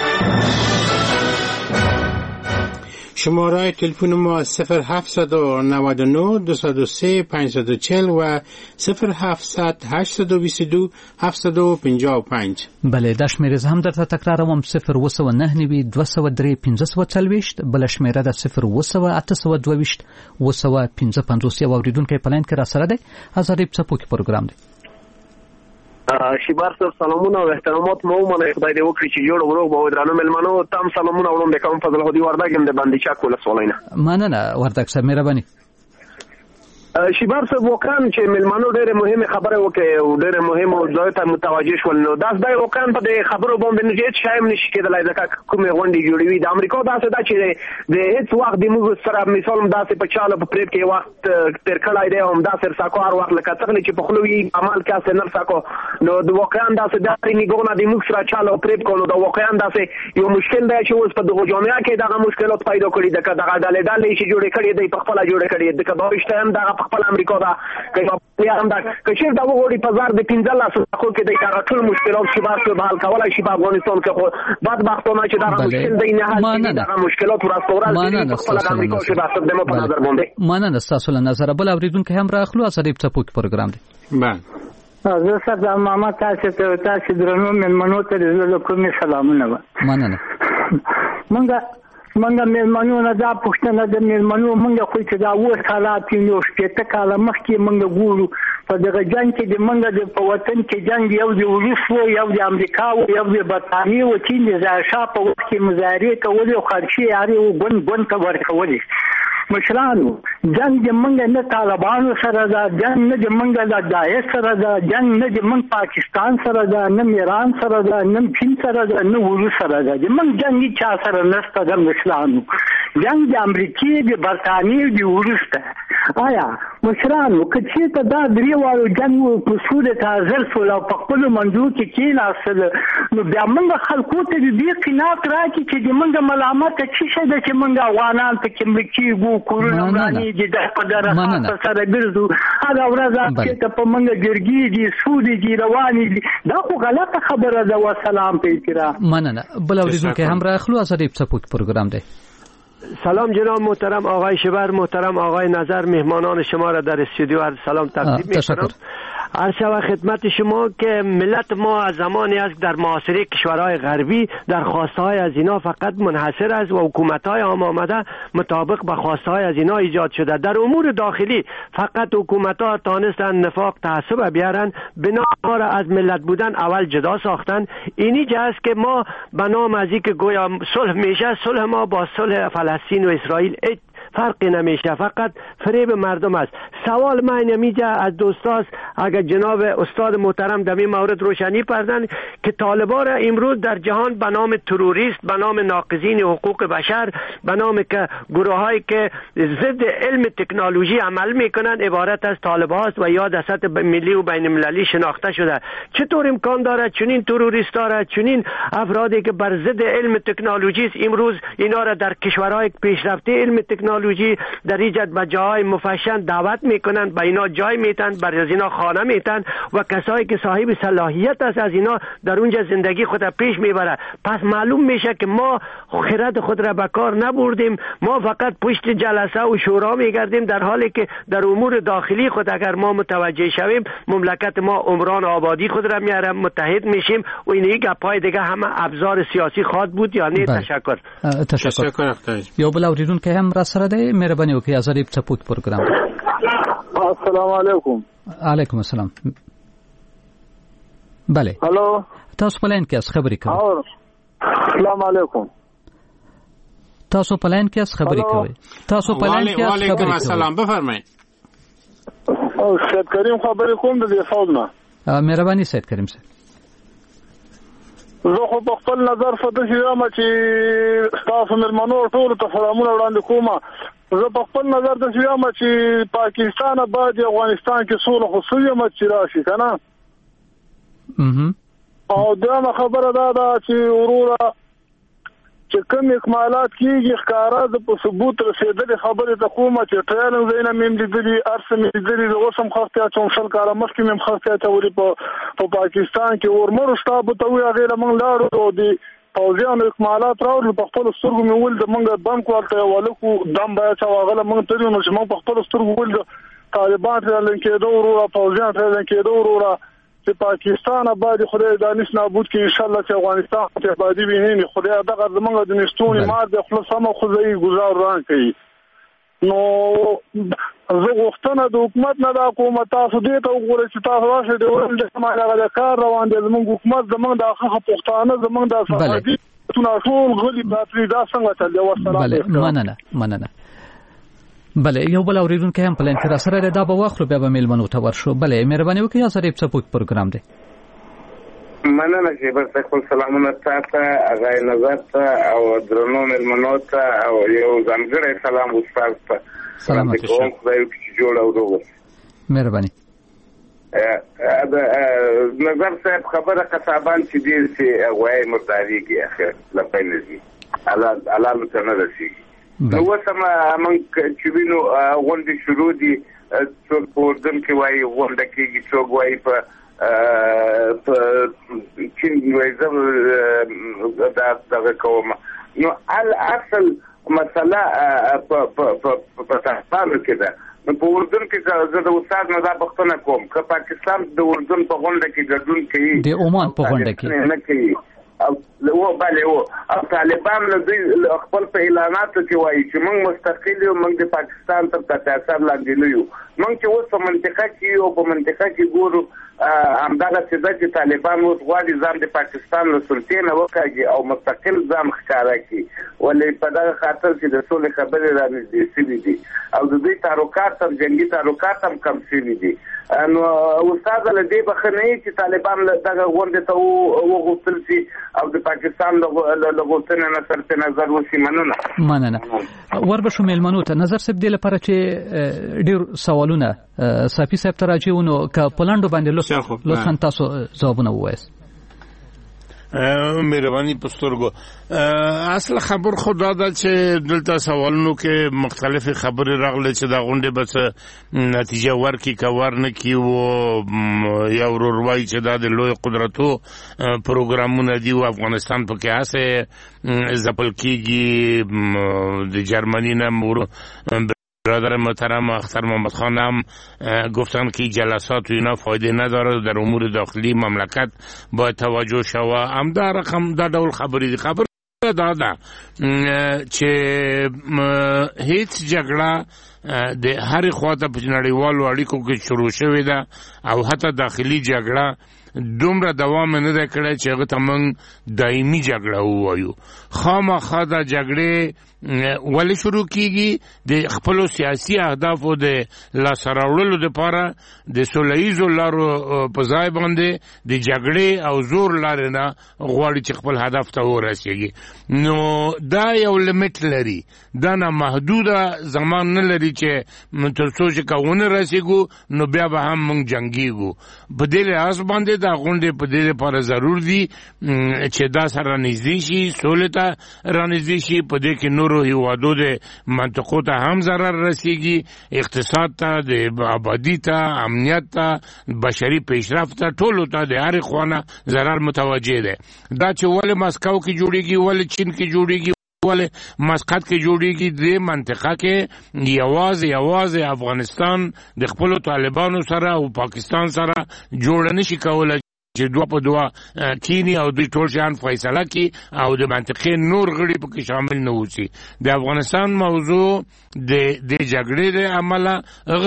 شماره تلفن ما صفر هفت نه نه دو صفر سه پنج چهار صفر و صفر هفت هشت دو دو هفت پنج پنج. بله، دا شمیره هم درته تکراروم صفر و سه نه نوي دوه سوه درې پنځه سوه څلوېښت، بله شمیره ده صفر و سه اته سوه دوه ویشت و سوه پنځه پنځوس. یو اورېدونکی په لاین کې راسره دی. ازادۍ په څپو کې پروګرام دی. شیبار صاحب سلامونه او احترامات مو منه. خدای دې وکړي چې جوړ ورو به درانه ملمنو تام سلامونه وړم د کوم فضل هدي وردګ هم د باندې چا کوله سوالینه. مننه وردګ صاحب، مهرباني. شیبار صاحب وکړم چې ملمنو ډېره مهمه خبره وکړه او ډېره مهمه موضوع ته متوجه شول. نو دا د وکړم په دې خبرو باندې نه هیڅ شایم نشي کېدلای ځکه کومه غونډې جوړوي د امریکا داسې دا چې د هیڅ وخت د موږ سره مثال داسې په چاله په پریب کې وخت تیر کړای دی هم داسې ساکو هر وخت لکه څنګه چې په خلوی عمل کې اسه نر ساکو نو د واقعا داسې د نیګونه د موږ سره چاله پریب کولو د واقعا داسې یو مشکل دی چې اوس په دغه جامعه کې دغه مشکلات پیدا کړي دغه دغه ډلې ډلې چې جوړې کړي دی په خپل جوړې کړي د کډوښت هم دغه په خپل امریکا دا کله هم دا کچیر دا وګوري په زار د پنځه لاسو خو کې د هغه ټول مشکلات چې باسه به حل کولای شي په افغانستان کې خو بعد وختونه چې دا مشکل دی نه حل دي دا مشکلات ورستورال دي په خپل امریکا چې باسه د مو په نظر باندې مننه تاسو له نظر بل اوریدونکو هم راخلو اصریب څپوک پروګرام دی. بله زه سره ماما تاسو ته تاسو درنو مېلمنو ته د کومې سلامونه و مننه مونږه مونږه مېلمنو نه دا پښتنه د مېلمنو مونږه خو چې دا و حالات یو شپته کاله مخکې مونږه ګورو په دغه جنگ کې د مونږه د په وطن کې جنگ یو د روس و یو د امریکا و یو د برتانیې و چین د ځایشا په وخت کې مظاهرې کولې او خرچي یاري و ګون ګون ته ورکولې مشرانو جنگ د منګه نه طالبانو سره دا جنگ نه د منګه د داعش سره دا جنگ نه د منګ پاکستان سره دا نه ایران سره دا نه چین سره دا نه روس سره دا د منګ جنگ چا سره نشته د مشرانو جنگ د امریکای د برتانیې د روس ته آیا مشرانو کچې ته دا دریوالو جنگ په صورت تازل فل او په خپل منځو کې کېناستل نو بیا موږ خلکو ته دې قناعت راکړي چې د موږ ملامت چې شه د چې موږ افغانان ته کې مکیږو کورونه باندې د قدر خاطر سره ګرځو هغه ورځ چې په موږ ګرګي دي سودي دي رواني دي دا خو غلطه خبره ده. والسلام په احترام. مننه بل اوریدونکو هم راخلو اصریب څپوک پروګرام دی. سلام جناب محترم آقای شبر، محترم آقای نظر، مهمانان شما را در استودیو عرض سلام تقدیم می‌کنم. عرض شود خدمت شما که ملت ما از زمانی است در معاصره کشورهای غربی در خواستهای از اینا فقط منحصر است و حکومت‌های هم آمده مطابق به خواستهای از اینا ایجاد شده. در امور داخلی فقط حکومت‌ها تانستن نفاق تعصب بیارن، بنا ما را از ملت بودن اول جدا ساختن. اینی جاست که ما به نام از اینکه گویا صلح میشه، صلح ما با صلح فلسطین و اسرائیل فرقی نمیشه، فقط فریب مردم است. سوال من نمیجه از دوستاست اگر جناب استاد محترم در این مورد روشنی پردن که طالبان امروز در جهان به نام تروریست، به نام ناقضین حقوق بشر، به نام که گروهایی که ضد علم تکنولوژی عمل میکنن عبارت از طالبان است و یا در سطح ملی و بین المللی شناخته شده. چطور امکان دارد چنین تروریست دارد چنین افرادی که بر ضد علم تکنولوژی امروز اینا را در کشورهای پیشرفته علم تکنولوژی در ایجاد به جای مفشن دعوت میکنن، به اینا جای میتن، بر از اینا خانه میتن و کسایی که صاحب صلاحیت است از اینا در اونجا زندگی خود را پیش میبره. پس معلوم میشه که ما خرد خود را به کار نبردیم، ما فقط پشت جلسه و شورا میگردیم، در حالی که در امور داخلی خود اگر ما متوجه شویم مملکت ما عمران آبادی خود را میاره، متحد میشیم و این یک گپای دیگه همه ابزار سیاسی خواد بود یا نه. تشکر. تشکر. یو بل اوریدونکو هم را سره دی، مهرباني وکړئ ازریب څپوک پروګرام. السلام علیکم. علیکم السلام. بله. هلو. تاسو په لاین کې اس خبرې کوئ. السلام علیکم. تاسو په لاین کې اس خبرې کوئ. تاسو په لاین کې اس خبرې کوئ. وعلیکم السلام، بفرمایئ. او سید کریم خبرې کوم د دې فوج نه. مهرباني سید کریم صاحب. زه خو په خپل نظر فدې یم چې تاسو مېلمنو ټول ته سلامونه وړاندې کوم. زه په خپل نظر د یم چې پاکستان باید افغانستان کې سوله خو سوی مت چې راشي کنه. او دا خبره دا ده چې وروره چې کوم اکمالات کیږي ښکارا د په ثبوت رسیدلې خبره ته کومه چې ټریننګ زینه مې لیدلې ارسم لیدلې د اوسم خاصه چې شل کاله مخکې مې خاصه ته ورې په په پاکستان کې ورمر شتاب ته وی غیر موږ لاړو او د پوزیانو اکمالات راوړل په خپل سترګو مې ول د موږ بانک ورته ولکو دم بیا چې واغله موږ ترې نو چې موږ په خپل سترګو ول د طالبان ترلن کېدو ورو پوزیان ترلن کېدو ورو چې پاکستان آباد خدای دانش نابود کې ان شاء الله چې افغانستان ته آبادی ویني خدای دغه زمونږ د نشټونی مار د خپل سم خدای گزار روان کوي. نو زه غوښتنه د حکومت نه د حکومت تاسو دې ته وګورئ چې تاسو راشه د ولې د سماجه کار روان دي زمونږ حکومت زمونږ د حق پښتانه زمونږ د سماجي ټول غلي باتري دا څنګه چل دی. والسلام. بله مننه مننه. بله یو بل اوریدونکو هم په لین کې را سره دا به واخلو بیا به میلمنو ته ورشو. بله مهرباني وکړئ یا ظریف څپوک پروګرام دی. مننه چې بس خپل سلامونه تاسو هغه نظر ته او درنو میلمنو ته او یو ځانګړی سلام استاد ته. سلامات شه. خدای دې جوړ او دوه. مهرباني. نظر صاحب خبره قصابان چې دې چې غوای مرداریږي اخر لپاره علال علال ته نه رسیږي. نو وسمه من چې وینو غونډې شروع دي څوک په اردن کې وایي غونډه کېږي څوک وایي په چین وایي زه دا دغه کوم. نو اصل مسله په پاکستان کې ده. نو په اردن کې زه د استاد نه دا پوښتنه کوم که پاکستان د اردن په غونډه کې ګډون کوي د عمان په غونډه کې نه کوي او و بله و او طالبان له دوی خپل په اعلاناتو کې وایي چې موږ مستقل یو، موږ د پاکستان تر تحت اثر لاندې نه یو. موږ چې اوس په منطقه کې یو په منطقه کې ګورو همدغه څه ده چې طالبان اوس غواړي ځان د پاکستان له سلطې نه وکاږي او مستقل ځان ښکاره کړي. ولې په دغه خاطر چې د سولې خبرې رانږدې شوي دي او د دوی تعلقات هم جنګي تعلقات هم کم شوي دي. نو استاد له دې بخښه نه چې طالبان دغه غونډې ته وغوښتل شي او د پاکستان له غوښتنې نه صرف نظر وشي. مننه. مننه. وربشو میلمنو ته نظر صاحب دې لپاره چې ډېر سوالونه صافي صاحب ته راځي نو که په لاندو باندې لطفا تاسو ځوابونه ووایاست. مهرباني پسترګو اصل خبر خدا دا چې دلته سوالونو کې مختلفه خبرې راغلي چې دا غونډه بس نتیجه ورکي کور نه کیو یا وروروای چې دا د لوی قدرتو پروګرامونه دی او افغانستان په کې اسه زپل کیږي د جرمنی نه مور برادر محترم اختر محمد خان هم گفتن که جلسات و اینا فایده نداره، در امور داخلی مملکت باید توجه شوه. هم در رقم در دول خبری دی خبر داده چې هیڅ جګړه د هر خواته په نړیوالو اړیکو کې شروع شوې ده او حتی داخلي جګړه دومره دوام نه ده کړی چې هغه ته موږ دایمي جګړه ووایو. خامخا دا جګړې ولې شروع کیږي؟ د خپلو سیاسي اهدافو د لاسته راوړلو دپاره د سوله ییزو لارو په ځای باندې د جګړې او زور لارې نه غواړي چې خپل هدف ته ورسیږي. نو دا یو لیمټ لري، دا نه محدوده زمان نه لري چې تر څو چې که ونه رسیږو نو بیا به هم موږ جنګیږو. په دې لحاظ باندې دا غونډې په دې لپاره ضرور دي چې دا سره رانږدې شي، سولې ته رانږدې شي. په دې کې نورو هیوادو د منطقو ته هم ضرر رسیږي، اقتصاد ته، د آبادي ته، امنیت ته، بشري پیشرفت ته، ټولو ته د هرې خوانه ضرر متوجه ده. دا چې ولې مسکو کې جوړیږي، ولې چین کې جوړیږي، ولې مسقط کې جوړیږي، د منطقه کې یوازې یوازې افغانستان د خپلو طالبانو سره او پاکستان سره جوړ نشي کولای چې دوه په دوه کینی او دوی ټول شان فیصله کی او د منطقې نور غړي پکې شامل نه وسی. د افغانستان موضوع د د جګړې د عمله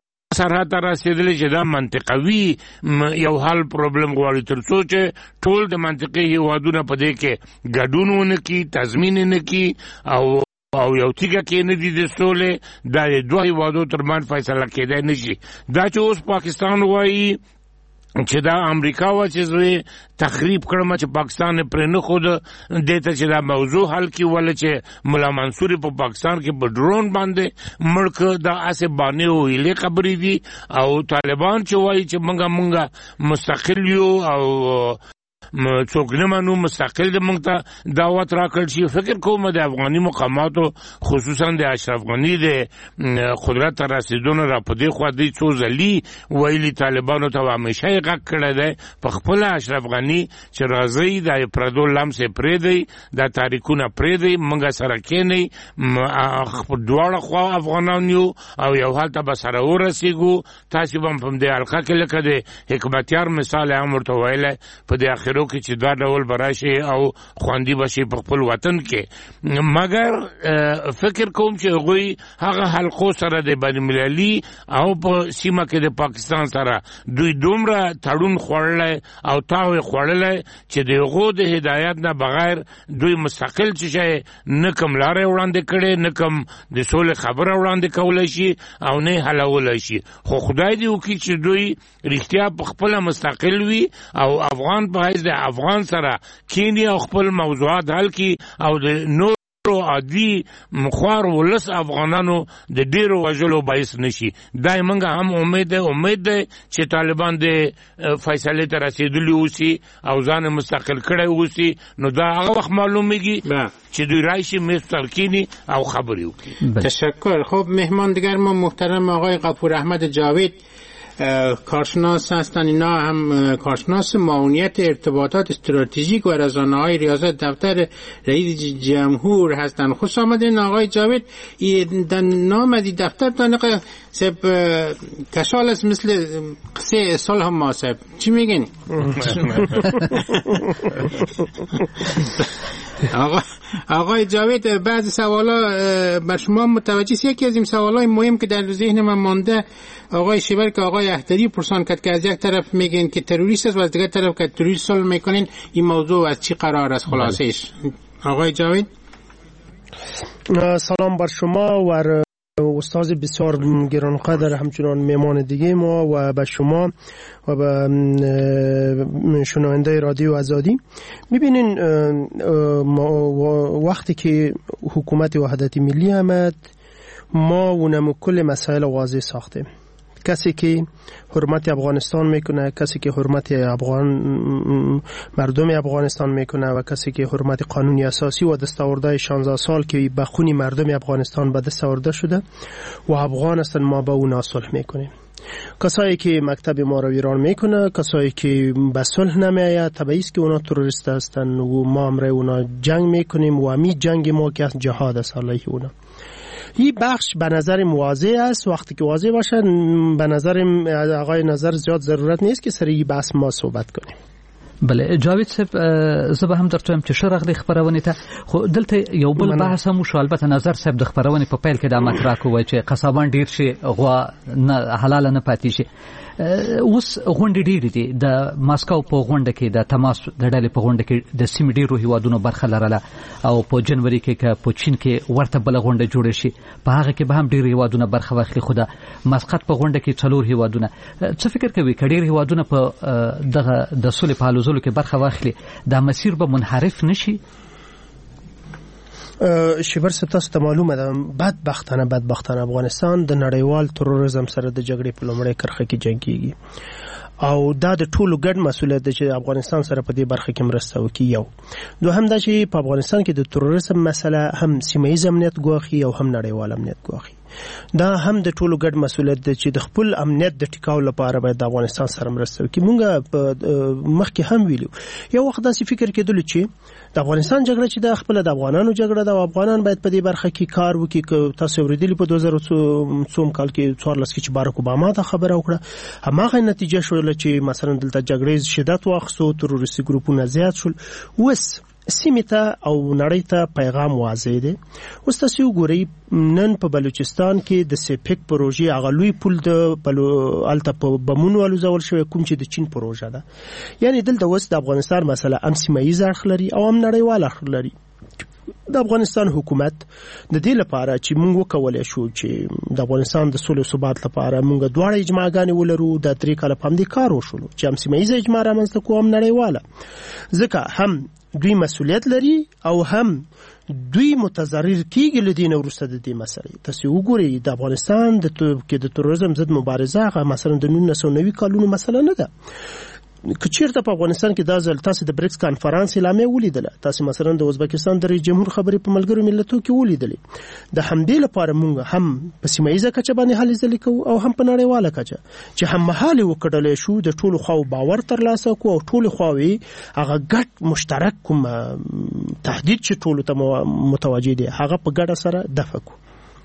سرحد ته رسیدلی چې دا منطقوي یو حل پرابلم غواړي، تر څو چې ټول د منطقې هیوادونه په دې کې ګډون ونه کړي، تضمین نه کړي او او یو تیګه کې نه دي د سولې د دوه هیوادو ترمن فیصله کېدای نشي. دا چې اوس پاکستان وایي چې دا امریکا و چې زوی تخریب کړم چې پاکستان پر نه خود دیته چې دا موضوع حل کی ول چې مولا منصور په پاکستان کې په ډرون باندې ملک دا اسه باندې ویلې خبرې دي او طالبان چې وایي چې منګه منګه مستقل یو او څوک نه منو مستقل د موږ ته دعوت راکړ شي. فکر کوم د افغاني مقاماتو خصوصا د اشرف غنی د قدرت تر رسیدونه را پدې خو د څو ځلي ویلي طالبانو ته همیشه یې غږ کړی دی په خپل اشرف غنی چې راځي د پردو لمس پرې دی، د تاریخونه پرې دی، موږ سره کېنی دواړه خوا افغانان یو او یو حال ته به سره ورسیږو. تاسو هم په دې حلقه کې لکه د حکمتیار مثال هم ورته ویلی په دې اخر حوالو کې چې دا ډول براشي او خواندي بشي په خپل وطن کې مګر فکر کوم چې غوي هغه حلقو سره د بین المللي او په سیمه کې د پاکستان سره دوی دومره تړون خوړل او تاوي خوړل چې دغه د هدایت نه بغیر دوی مستقل چې نه کوم لارې وړاندې کړي نه کوم د سولې خبره وړاندې کولای شي او نه حلولای شي خو خدای دې وکړي چې دوی رښتیا په خپل مستقل وي او افغان په حیث د افغان سره کینی او خپل موضوعات حل کړي او د نور عادي مخوار ولس افغانانو د ډیرو وجلو باعث نشي دای منګه هم امید ده امید ده چې طالبان د فیصله ته رسیدلی اوسي او ځان مستقل کړي اوسي نو دا هغه وخت معلومیږي چې دوی راشي مستقلینی او خبري وکړي. تشکر. خب مهمان دیگر ما محترم آقای غفور احمد جاوید کارشناس هستند. اینا هم کارشناس معاونیت ارتباطات استراتژیک و رسانه‌های ریاست دفتر رئیس جمهور هستند. خوش آمدین آقای جاوید. در نام دی دفتر دانقه سب کشال است مثل قصه صلح ما سب چی میگین؟ آقا آقای جاوید بعضی سوالا بر شما متوجه است. یکی از این سوالای مهم که در ذهن من مانده آقای شیبر که آقای احتری پرسان کرد که از یک طرف میگن که تروریست است و از دیگر طرف که تروریست صلح میکنین این موضوع از چی قرار است خلاصش؟ آقای جاوید سلام بر شما و استاد بسیار گرانقدر همچنان میمان دیگه ما و به شما و به شنونده رادیو آزادی. میبینین وقتی که حکومت وحدت ملی آمد ما اونم کل مسائل واضح ساخته. کسی که حرمت افغانستان میکنه، کسی که حرمت افغان مردم افغانستان میکنه و کسی که حرمت قانونی اساسی و دستاورده شانزده سال که به خون مردم افغانستان به دست آورده شده و افغان هستن ما به اونا صلح میکنیم. کسایی که مکتب ما رو ویران میکنه، کسایی که به صلح نمیآید، طبیعی است که اونا تروریست هستن و ما امره اونا جنگ میکنیم و همین جنگ ما که جهاد است علیه اونا. این بخش به نظر واضح است. وقتی که واضح باشه به نظر آقای نظر زیاد ضرورت نیست که سری بحث ما صحبت کنیم. بله جاوید صاحب زه هم درته چې شرغ خبرونه ته خو دلته یو بل بحث هم شو. البته نظر صاحب د خبرونه په پیل کې د مطرح کوي چې قصابان ډیر شي غوا نه حلال نه پاتې شي. اوس غونډې ډېرې دي. د ماسکو په غونډه کې د تماس د ډلې په غونډه کې د سیمې ډېرو هیوادونو برخه لرله او په جنوري کې که په چین کې ورته بله غونډه جوړه شي په هغه کې به هم ډېر هیوادونه برخه واخلي. خو د مسقط په غونډه کې څلور هیوادونه. څه فکر کوي که ډېر هیوادونه په دغه د سولې په هلوځلو کې برخه واخلي دا مسیر به منحرف نشي؟ شیبر صاحب تاسو ته معلومه ده بدبختانه بدبختانه افغانستان د نړیوال تروریزم سره د جګړې په لومړۍ کرښه کې جنګيږي او دا د ټولو ګډ مسؤلیت دی چې افغانستان سره په دې برخه کې مرسته وکړي. یو دوهم دا چې په افغانستان کې د تروریزم مسله هم سیمه ییز امنیت ګواښي او هم نړیوال امنیت ګواښي. دا هم د ټولو ګډ مسؤلیت دی چې د خپل امنیت د ټیکاو لپاره باید د افغانستان سره مرسته وکړي. مونږ مخکې هم ویلو یو وخت داسې فکر کېدل چې د افغانستان جګړه چې د خپل د افغانانو جګړه ده او افغانان باید په دې برخه کې کار وکړي. که تاسو ورېدلی په دوه زره څوم کال کې څوارلس کې چې بارک اوباما دا خبره وکړه هماغه نتیجه شوله چې مثلا دلته جګړې شدت واخیستو، تروریستي ګروپونه زیات شول. اوس سیمې ته او نړۍ ته پیغام واضح دی. اوس تاسو وګورئ نن په بلوچستان کې د سپیک پروژې هغه لوی پل د الته په بمونو الوزول شوی کوم چې د چین پروژه ده. یعنی دلته اوس د افغانستان مسله هم سیمه ییز اړخ لري او هم نړیوال اړخ لري. د افغانستان حکومت د دې لپاره چې موږ وکولای شو چې د افغانستان د سولې او ثبات لپاره موږ دواړه اجماعګانې ولرو د درې کاله په همدې کار وشولو چې هم سیمه ییزه اجماع رامنځته کوو هم نړیواله. ځکه هم دوی مسؤلیت لري او هم دوی متضرر کیږي له دې نه وروسته د دې مسلې. تاسو وګورئ د افغانستان د کې د تروریزم ضد مبارزه هغه مثلا د نولس سوه نوي کالونو مسله نه ده. که چیرته په افغانستان کې دا ځل تاسو د بریکس کانفرنس اعلامیه ولیدله، تاسو مثلا د ازبکستان د رئیس جمهور خبرې په ملګرو ملتونو کې ولیدلې. د همدې لپاره موږ هم په سیمه ییزه کچه باندې هلې ځلې کوو او هم په نړیواله کچه چې هم مهاله وکړلې شو د ټولو خواو باور ترلاسه کوو او ټولو خواوې هغه ګډ مشترک کوم تهدید چې ټولو ته متوجه دي هغه په ګډه سره دفع کوو.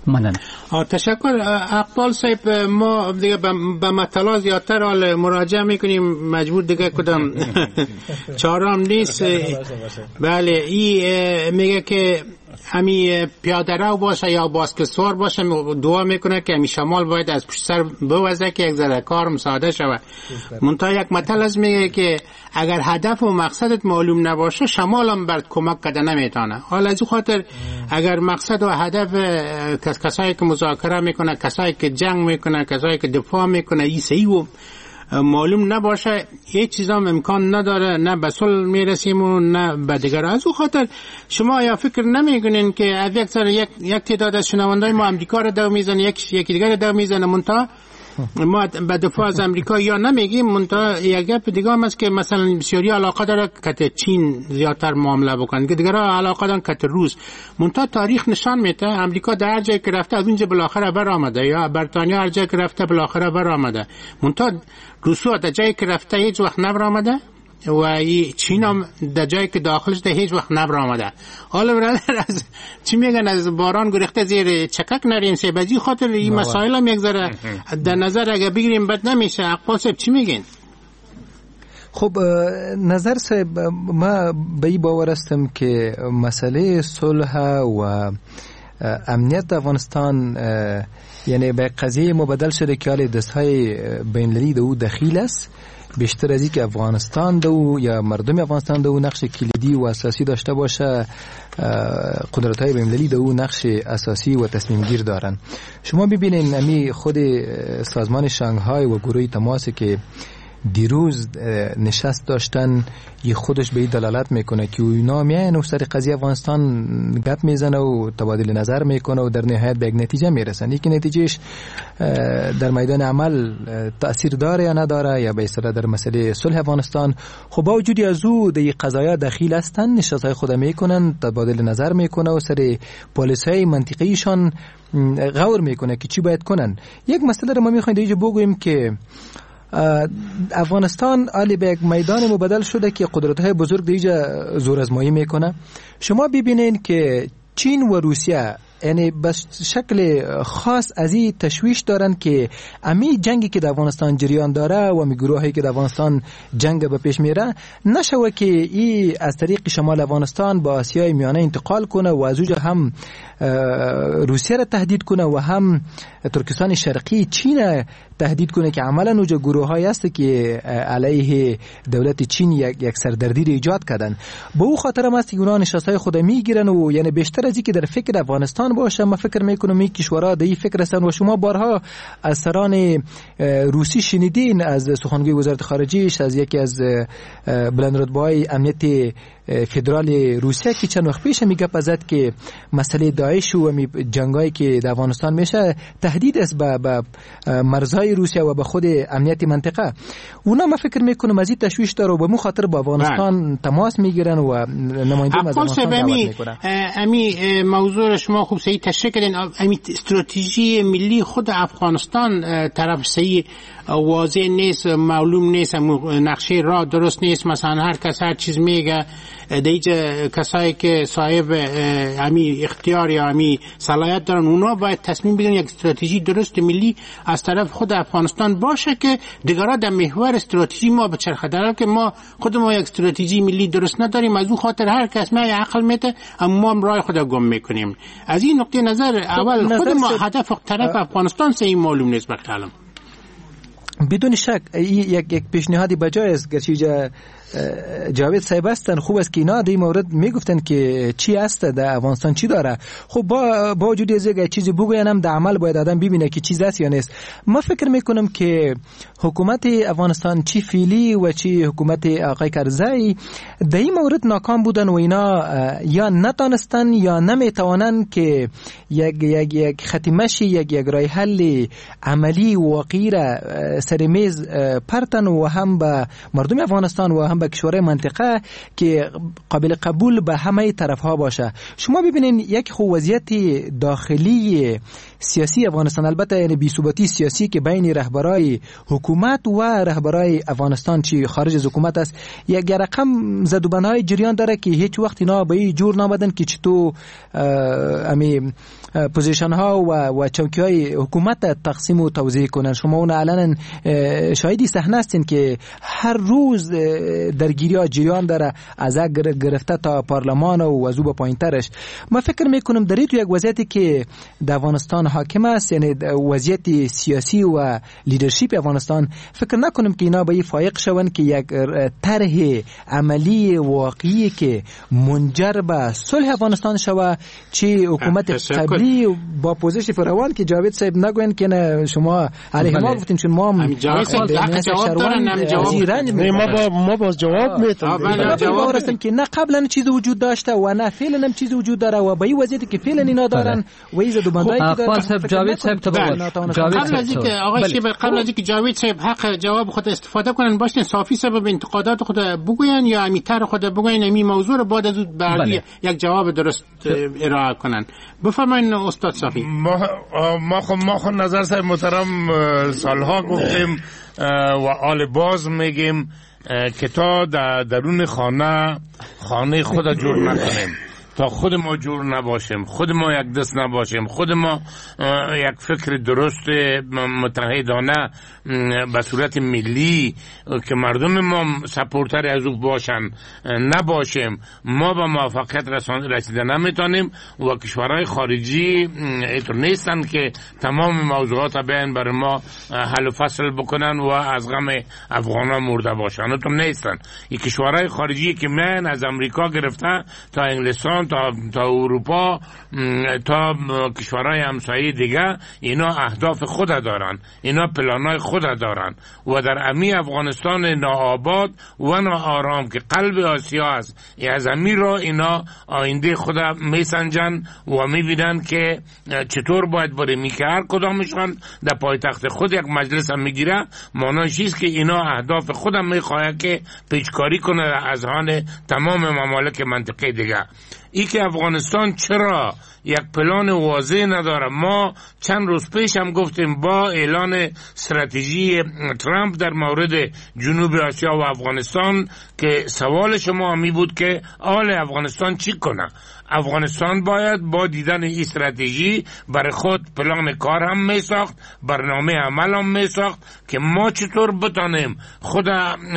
مننه. تشکر اقبال صاحب. ما دیگه به مطالعه زیادتر حال مراجعه میکنیم، مجبور دیگه کدام چهارم نیست. بله این میگه که همی پیاده رو باشه یا باسکتسوار باشه، دعا میکنه که همی شمال باید از پشت سر بوزه که یک ذره کارم ساده شود. منتها یک مطلب از میگه که اگر هدف و مقصدت معلوم نباشه شمال هم برد کمک کده نمیتونه. حالا از خاطر اگر مقصد و هدف کسایی که مذاکره میکنه، کسایی که جنگ میکنه، کسایی که دفاع میکنه این صحیح و معلوم نباشه، هیچ چیزا امکان نداره، نه به صلح میرسیم و نه به دیگر. از اون خاطر شما یا فکر نمیکنین که از یک سر یک یک تعداد از شنوندای ما امریکا رو دو میزنه، یک یکی دیگر رو دو میزنه، منتها ما به دفاع از امریکا یا نمیگیم، منتها یک گپ دیگه هم است که مثلا بسیاری علاقه داره که چین زیادتر معامله بکنه، که دیگر علاقه دارن که روس. منتها تاریخ نشان میده امریکا در هر جایی که رفته از اونجا بالاخره بر آمده، یا بریتانیا هر جایی که رفته بالاخره بر آمده. منتها روسیه در جایی که رفته هیچ وقت نبر آمده و چین هم در جایی که داخلش ده هیچ وقت نبر آمده. حالا برادر از چی میگن از باران گریخته زیر چکک نرین سه بجی خاطر این مسائل هم یک ذره در نظر اگه بگیریم بد نمیشه. اقبال صاحب چی میگین؟ خب نظر صاحب ما به این باور هستم که مسئله صلح و امنیت افغانستان یعنی به قضیه مبادل شده که حال دستهای بین‌المللی دو دخیل است، بیشتر از این که افغانستان دو یا مردم افغانستان دو نقش کلیدی و اساسی داشته باشه، قدرت‌های بین‌المللی دو نقش اساسی و تصمیم گیر دارن. شما ببینید امی خود سازمان شانگهای و گروه تماسی که دیروز نشست داشتن یه خودش به این دلالت میکنه که اونا میان و سر قضیه افغانستان گپ میزنه و تبادل نظر میکنه و در نهایت به یک نتیجه میرسن. یکی نتیجهش در میدان عمل تأثیر داره یا نداره یا به اصطلاح در مسئله صلح افغانستان. خب با وجودی از او در قضایا دخیل هستن، نشست‌های خود میکنن، تبادل نظر میکنه و سر پالیسی‌های منطقیشان غور میکنه که چی باید کنن. یک مسئله رو ما میخوایم دیگه بگویم که افغانستان آلی به یک میدان مبادل شده که قدرت‌های بزرگ دیگه زور آزمایی میکنه. شما ببینین که چین و روسیه یعنی به شکل خاص از این تشویش دارن که امی جنگی که در افغانستان جریان داره و امی گروهایی که در افغانستان جنگ به پیش میره نشوه که ای از طریق شمال افغانستان با آسیای میانه انتقال کنه و از اونجا هم روسیه را تهدید کنه و هم ترکستان شرقی چین تهدید کنه که عملا اونجا گروهایی هست که علیه دولت چین یک, یک سردردی را ایجاد کردن. با او خاطر هم هست که اونا نشستهای خود میگیرن و یعنی بیشتر از این که در فکر افغانستان باشه، ما فکر میکنم این کشورها در این فکر هستن و شما بارها از سران روسی شنیدین، از سخنگوی وزارت خارجیش، از یکی از بلندرتبه‌های امنیت فدرال روسیه که چند وقت پیش میگه پزد که مسئله داعش و جنگایی که در افغانستان میشه تهدید است به مرزهای روسیه و به خود امنیت منطقه. اونا ما فکر میکنم از این تشویش داره و به مو خاطر با افغانستان تماس میگیرن و نماینده از افغانستان دعوت میکنن. امی موضوع شما خوب صحیح تشریح کردین. امی استراتژی ملی خود افغانستان طرف صحیح واضح نیست، معلوم نیست، نقشه راه درست نیست. مثلا هر کس هر چیز میگه، دیگه کسایی که صاحب امی اختیار یا امی صلاحیت دارن اونا باید تصمیم بگیرن یک استراتژی درست ملی از طرف خود افغانستان باشه که دیگرها در محور استراتژی ما بچرخه. در حالی که ما خود ما یک استراتژی ملی درست نداریم، از اون خاطر هر کس ما عقل میته اما ما هم راه خود گم میکنیم. از این نقطه نظر اول خود ما هدف طرف افغانستان صحیح معلوم نیست. بخالم بدون شک یک یک پیشنهادی بجای است. گرچه جاوید صاحب هستن خوب است که اینا در این مورد میگفتن که چی هست در افغانستان چی داره. خب با با وجود از اینکه چیزی بگوین هم در عمل باید آدم ببینه که چیز است یا نیست. ما فکر میکنم که حکومت افغانستان چی فعلی و چی حکومت آقای کرزی در این مورد ناکام بودن و اینا یا نتونستن یا نمیتوانن که یک یک یک ختمش یک یک راه حل عملی و واقعی را سر میز پرتن و هم به مردم افغانستان و هم هم به کشورهای منطقه که قابل قبول به همه طرف ها باشه. شما ببینین یک خو وضعیت داخلی سیاسی افغانستان، البته یعنی بی‌ثباتی سیاسی که بین رهبرای حکومت و رهبرای افغانستان چی خارج از حکومت است، یک رقم زدوبنهای جریان داره که هیچ وقت اینا به این جور نامدن که چطور امی پوزیشن ها و و چوکی های حکومت تقسیم و توزیع کنن. شما اون علنا شاهدی صحنه هستین که هر روز درگیری ها جریان داره، از گرفته تا پارلمان و از او به پایینترش. ما فکر میکنم در تو یک وضعیتی که در افغانستان حاکم است، یعنی وضعیت سیاسی و لیدرشپ افغانستان، فکر نکنم که اینا به این فایق شون که یک طرح عملی واقعی که منجر به صلح افغانستان شوه، چی حکومت قبلی با پوزیشن فراوان که جاوید صاحب نگوین که نه شما علیه ما گفتین، چون ما هم جواب دارن، هم جواب ما با ما باز جواب میتونیم جواب هستیم که نه قبلا چیز وجود داشته و نه فعلا هم چیز وجود داره و به این وضعیتی که فعلا اینا دارن و ایزه دو بندایی که دارن. صاحب جاوید صاحب قبل از اینکه آقای شیبر قبل از اینکه جاوید صاحب حق جواب خود استفاده کنن، باشین صافی سبب انتقادات خود بگوین یا امیتر خود بگوین، این موضوع رو بعد از بعدی یک جواب درست ارائه کنن. بفرمایید استاد صافی. ما ما خود ما خود نظر صاحب محترم سالها گفتیم و آل باز میگیم که تا در درون خانه خانه خود جور نکنیم، تا خود ما جور نباشیم، خود ما یک دست نباشیم، خود ما یک فکر درست متحدانه به صورت ملی که مردم ما سپورتر از او باشن نباشیم، ما به موفقیت رسیده نمیتونیم و کشورهای خارجی اینطور نیستن که تمام موضوعات بیان بر ما حل و فصل بکنن و از غم افغانا مرده باشن. اینطور نیستن. این کشورهای خارجی که من از امریکا گرفته تا انگلستان تا تا اروپا تا کشورهای همسایه دیگه، اینا اهداف خود دارن، اینا پلانای خود دارن و در امی افغانستان ناآباد و ناآرام که قلب آسیا است، از امی را اینا آینده خود میسنجن و میبینن که چطور باید بریم. که هر کدامشان در پایتخت خود یک مجلس هم میگیره، معنیش است که اینا اهداف خودم میخواه که پیچکاری کنه از آن تمام ممالک منطقه دیگه. ای که افغانستان چرا یک پلان واضح نداره؟ ما چند روز پیش هم گفتیم با اعلان استراتژی ترامپ در مورد جنوب آسیا و افغانستان که سوال شما می بود که آل افغانستان چی کنه. افغانستان باید با دیدن این استراتژی برای خود پلان کار هم می ساخت، برنامه عمل هم می ساخت که ما چطور بتانیم خود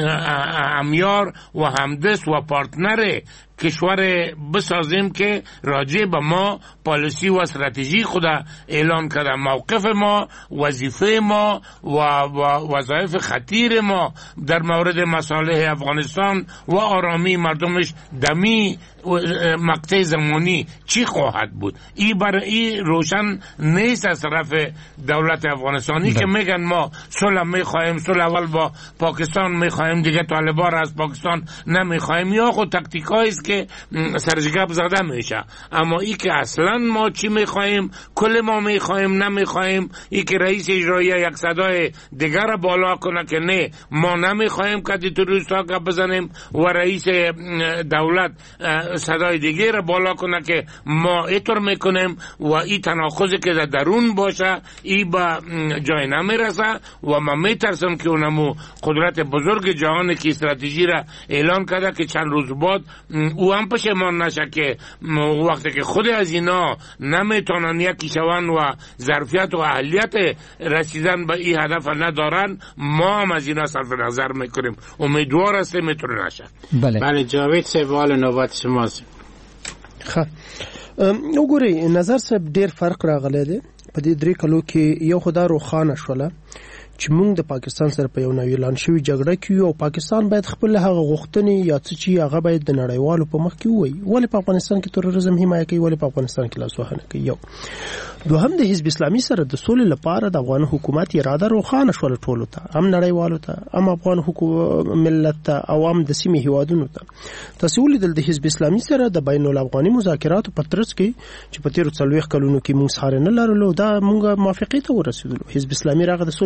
همیار و همدست و پارتنر کشور بسازیم که راجع به ما پالیسی و استراتژی خود اعلان کرده. موقف ما، وظیفه ما و وظایف خطیر ما در مورد مصالح افغانستان و آرامی مردمش دمی مقطع زمانی چی خواهد بود، این برای روشن نیست از طرف دولت افغانستانی که میگن ما صلح میخوایم، صلح اول با پاکستان میخوایم، دیگه طالبان از پاکستان نمیخوایم، یا خود تکتیکایی است که سرجگب زده میشه. اما ای که اصلا ما چی میخوایم، کل ما میخوایم نمیخوایم، ای که رئیس اجرایی یک صدای دیگر را بالا کنه که نه ما نمیخوایم که تروریستا که بزنیم و رئیس دولت صدای دیگه را بالا کنه که ما اینطور میکنیم و این تناقضی که در درون باشه ای با جای نمیرسه و من میترسم که اونمو قدرت بزرگ جهان که استراتژی را اعلان کرده که چند روز بعد او هم پشیمان نشه که وقتی که خود از اینا نمیتونن یکی شوان و ظرفیت و اهلیت رسیدن به این هدف ندارن، ما هم از اینا صرف نظر میکنیم. امیدوار هستیم میتونه نشه. بله بله جاوید سوال نوبت شماست. خب وګورئ نظر صاحب ډیر فرق راغلی دی په دې درې کلو کې. یو خدا روښانه شوله چې موږ د پاکستان سره په یو نوی اعلان شوی جګړه کې یو، پاکستان باید خپل هغه غوښتنې یا څه چې هغه باید د نړیوالو په مخ کې ووایي ولې په افغانستان کې تروریزم حمایه کوي، ولې په افغانستان کې لاسوهنه کوي. یو دوهم د حزب اسلامي سره د سولې لپاره د افغان حکومت اراده روښانه شوله ټولو ته، هم نړیوالو ته، هم افغان حکومت ملت ته او هم د سیمې هیوادونو ته. تاسو ولیدل د حزب اسلامي سره د بین الافغاني مذاکراتو په ترڅ کې چې په تیرو څلوېښت کلونو کې موږ سهار نه لرلو، دا موږ موافقې ته ورسېدلو. حزب اسلامي راغی د سولې لپاره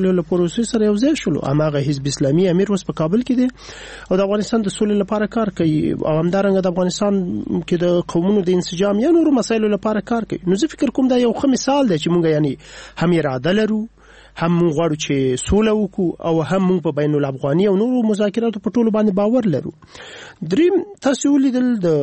پروسې سره یو ځای شول. هماغه حزب اسلامي امیر اوس په کابل کې دی او د افغانستان د سولې لپاره کار کوي او همدارنګه د افغانستان کې د قومونو د انسجام یا نورو مسایلو لپاره کار کوي. نو زه فکر کوم دا یو ښه مثال دی چې موږ یعنی هم اراده لرو، هم موږ غواړو چې سوله وکړو او هم موږ په بین الافغاني او نورو مذاکراتو په ټولو باندې باور لرو. دریم تاسو ولیدل د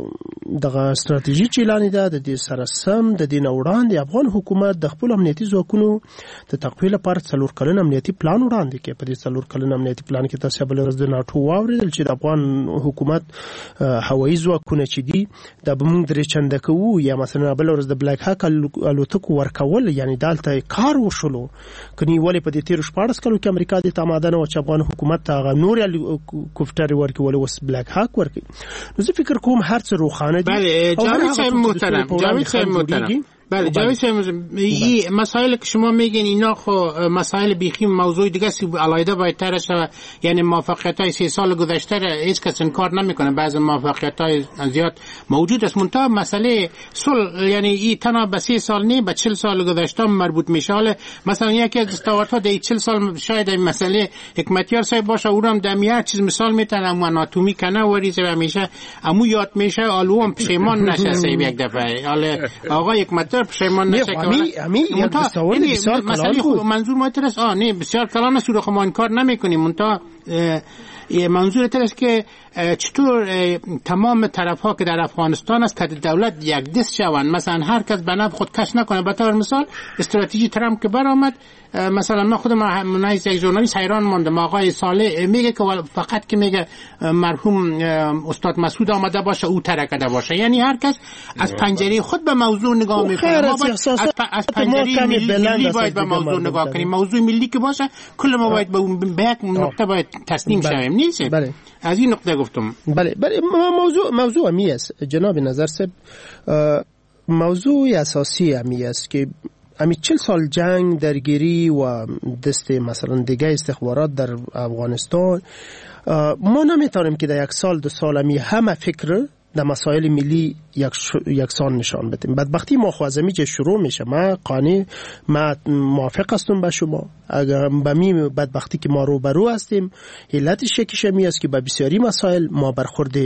دغه ستراتیژي چې اعلان ده د دې سره سم د دین وړاندې افغان حکومت د خپل امنیتي ځواکونو د تقویه لپاره څلور کلن امنیتي پلان وړاندې کړ. په دې څلور کلن امنیتي پلان کې تاسو بل ورځ د ناتو واوریدل چې د افغان حکومت هوایي ځواکونه چې دي دا به موږ درې چنده کوو یا مثلا بل ورځ د بلیک هاک الوتکو ورکول، یعنی دالته کار وشولو کني ولې په دې تیر شپږ کلو کې امریکا د تماده نه او چې افغان حکومت ته نور کوفټر ورکول او بلیک هاک ورکي. نو زه فکر کوم هر څه روخانه دي. بله جاوید صاحب محترم، جاوید صاحب محترم، بله جاوید صاحب این مسائل که شما میگین اینا خو مسائل بیخی موضوع دیگه است علایده باید طرح شود. یعنی موفقیت‌های سه سال گذشته را هیچ کس انکار نمیکنه، بعضی موفقیت‌های زیاد موجود است. منتها مسئله صلح یعنی این تنها به سه سال نه به چهل سال گذشته مربوط میشه. مثلا یکی از دستاوردها در چهل سال شاید این مسئله حکمتیار صاحب باشه، او هم در هر چیز مثال میتونه اما اناتومی کنه وریزه و میشه امو یاد میشه آلو هم پشیمان نشه سیب یک دفعه. حالا آقا حکمت پشیمان نشه که امی یک دستاورد بسیار کلان بود. منظور ما ترس آه نه بسیار کلان است، رو ما انکار نمیکنیم. منتها منظور ترس که چطور تمام طرف ها که در افغانستان است که دولت یک دست شوند، مثلا هر کس به نفع خود کش نکنه. به طور مثال استراتژی ترامپ که برآمد، مثلا من خودم منایز یک ژورنالیست حیران ماندم. آقای صالح میگه که فقط که میگه مرحوم استاد مسعود آمده باشه او ترکده باشه، یعنی هر کس از پنجره خود به موضوع نگاه میکنه. ما باید از پنجره ملی باید به موضوع نگاه کنیم. موضوع ملی که باشه کل ما باید به یک نقطه باید تسلیم شویم، نیست؟ بله. از این نقطه گفتم. بله بله موضوع موضوع امی است جناب نظر صاحب. موضوع اساسی امی است که امی چل سال جنگ درگیری و دست مثلا دیگه استخبارات در افغانستان، ما نمیتونیم که در یک سال دو سال امی همه فکر در مسائل ملی یکسان نشان بدیم. بدبختی ما خوازمی که شروع میشه. ما قانع ما موافق هستم با شما. اگر با می بدبختی که ما رو برو هستیم، علتش یکیش می است که با بسیاری مسائل ما برخورد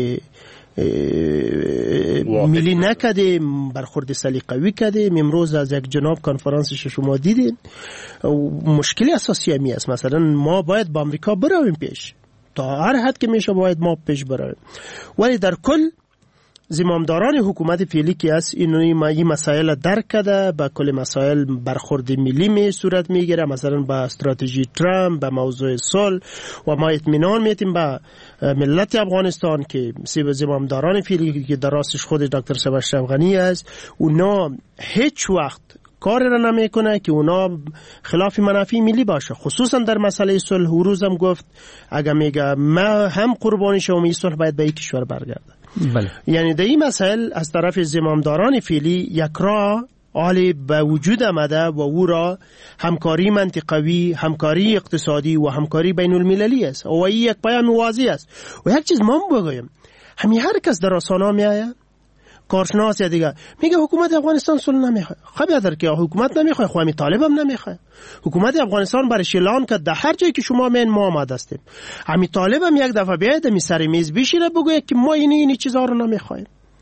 ملی نکردیم، برخورد سلیقوی کردیم. امروز از یک جناب کنفرانسش شما دیدین. مشکل اساسی می است مثلا ما باید با امریکا برویم پیش، تا هر حد که میشه باید ما پیش برویم. ولی در کل زمامداران حکومت فعلی که است اینوی ما این مسائل درک کرده، با کل مسائل برخورد ملی می صورت میگیره. مثلا با استراتژی ترامپ، با موضوع صلح و ما اطمینان میتیم با ملت افغانستان که سیب زمامداران فعلی که در راستش خود دکتر صاحب اشرف غنی است، اونا هیچ وقت کار را نمیکنه که اونا خلاف منافع ملی باشه، خصوصا در مسئله صلح. و روزم گفت اگه میگه ما هم قربانی شوم این صلح باید به یک کشور برگرده. بله. یعنی در این مسائل از طرف زمامداران فعلی یک راه عالی به وجود آمده و او را همکاری منطقوی، همکاری اقتصادی و همکاری بین المللی است و این یک پیام واضح است. و یک چیز ما بگویم، همین هر کس در رسانه میآید کارشناس یا دیگه میگه حکومت افغانستان صلح نمیخواد. خب یادر که حکومت نمیخواد، خو همین طالب هم نمیخواد. حکومت افغانستان برای اعلان کرد در هر جایی که شما من ما آماده هستیم. همین طالب هم یک دفعه بیاید می سر میز بشینه بگه که ما این این چیزا رو نمیخوایم.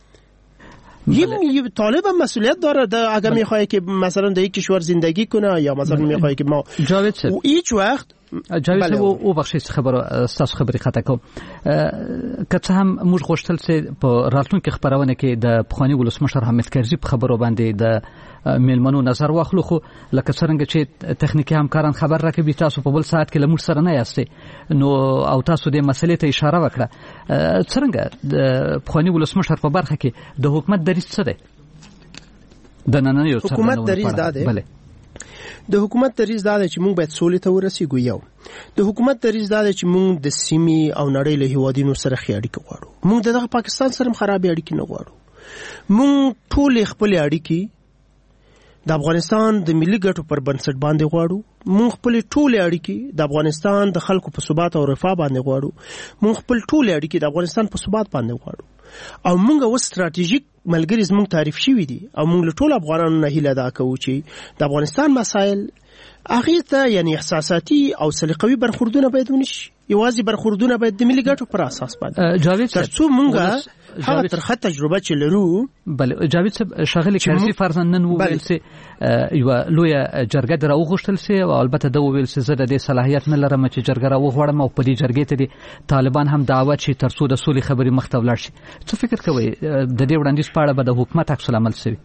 یه طالب هم مسئولیت داره اگر میخواد که مثلا در یک کشور زندگی کنه یا مثلا میخواد که ما جاوید صاحب و هیچ وقت جاوید صاحب او بخشي خبره ستاسو خبرې خطا کوم که څه هم موږ غوښتل چې په راتلونکي خبرونه کې د پخوانی ولسمشر حامد کرزي په خبرو باندې د میلمنو نظر واخلو، خو لکه څنګه چې تخنیکی همکاران خبر راکوي تاسو په بل ساعت کې لمر سره نه یاستئ نو او تاسو د مسلې ته اشاره وکړه. څنګه د پخوانی ولسمشر په برخه کې د حکومت دریځ څه دی؟ د نننیو حکومت دریځ دا دی. بله د حکومت دریځ دا دی چې موږ باید سولې ته ورسیږو. یو د حکومت دریځ دا دی چې موږ د سیمې او نړۍ له هیوادونو سره ښې اړیکې غواړو. موږ دغه پاکستان سره خرابې اړیکې نه غواړو. موږ ټولې خپلې اړیکې د افغانستان د ملي ګټو پر بنسټ باندې غواړو. موږ خپل ټولې اړیکې د افغانستان د خلکو په ثبات او رفاه باندې غواړو. موږ خپل ټولې اړیکې د افغانستان په ثبات باندې غواړو. او موږ اوس ستراتیژیک ملګري زموږ تعریف شوي دي او موږ له ټولو افغانانو نه هیله دا کوو چې د افغانستان مسایل هغه ته یعنی احساساتي او سلیقوي برخوردونه باید ونشي، یوازې برخوردونه باید د ملي ګټو پر اساس باندې. جاوید ترڅو مونږه هغه ترخه تجربه چې لرو. بل جاوید صاحب شاغلی کرزي فرضاً نن وویل سي یو لوی جرګه درو غوښتل سي او البته د ویل سي زه د دې صلاحیت نه لرم چې جرګه را وغوړم او په دې جرګې ته دي طالبان هم دعوت شي ترڅو د سولې خبري مخته ولاړ شي. څه فکر کوي د دې وړاندیز په اړه به د حکومت عکس العمل سوي؟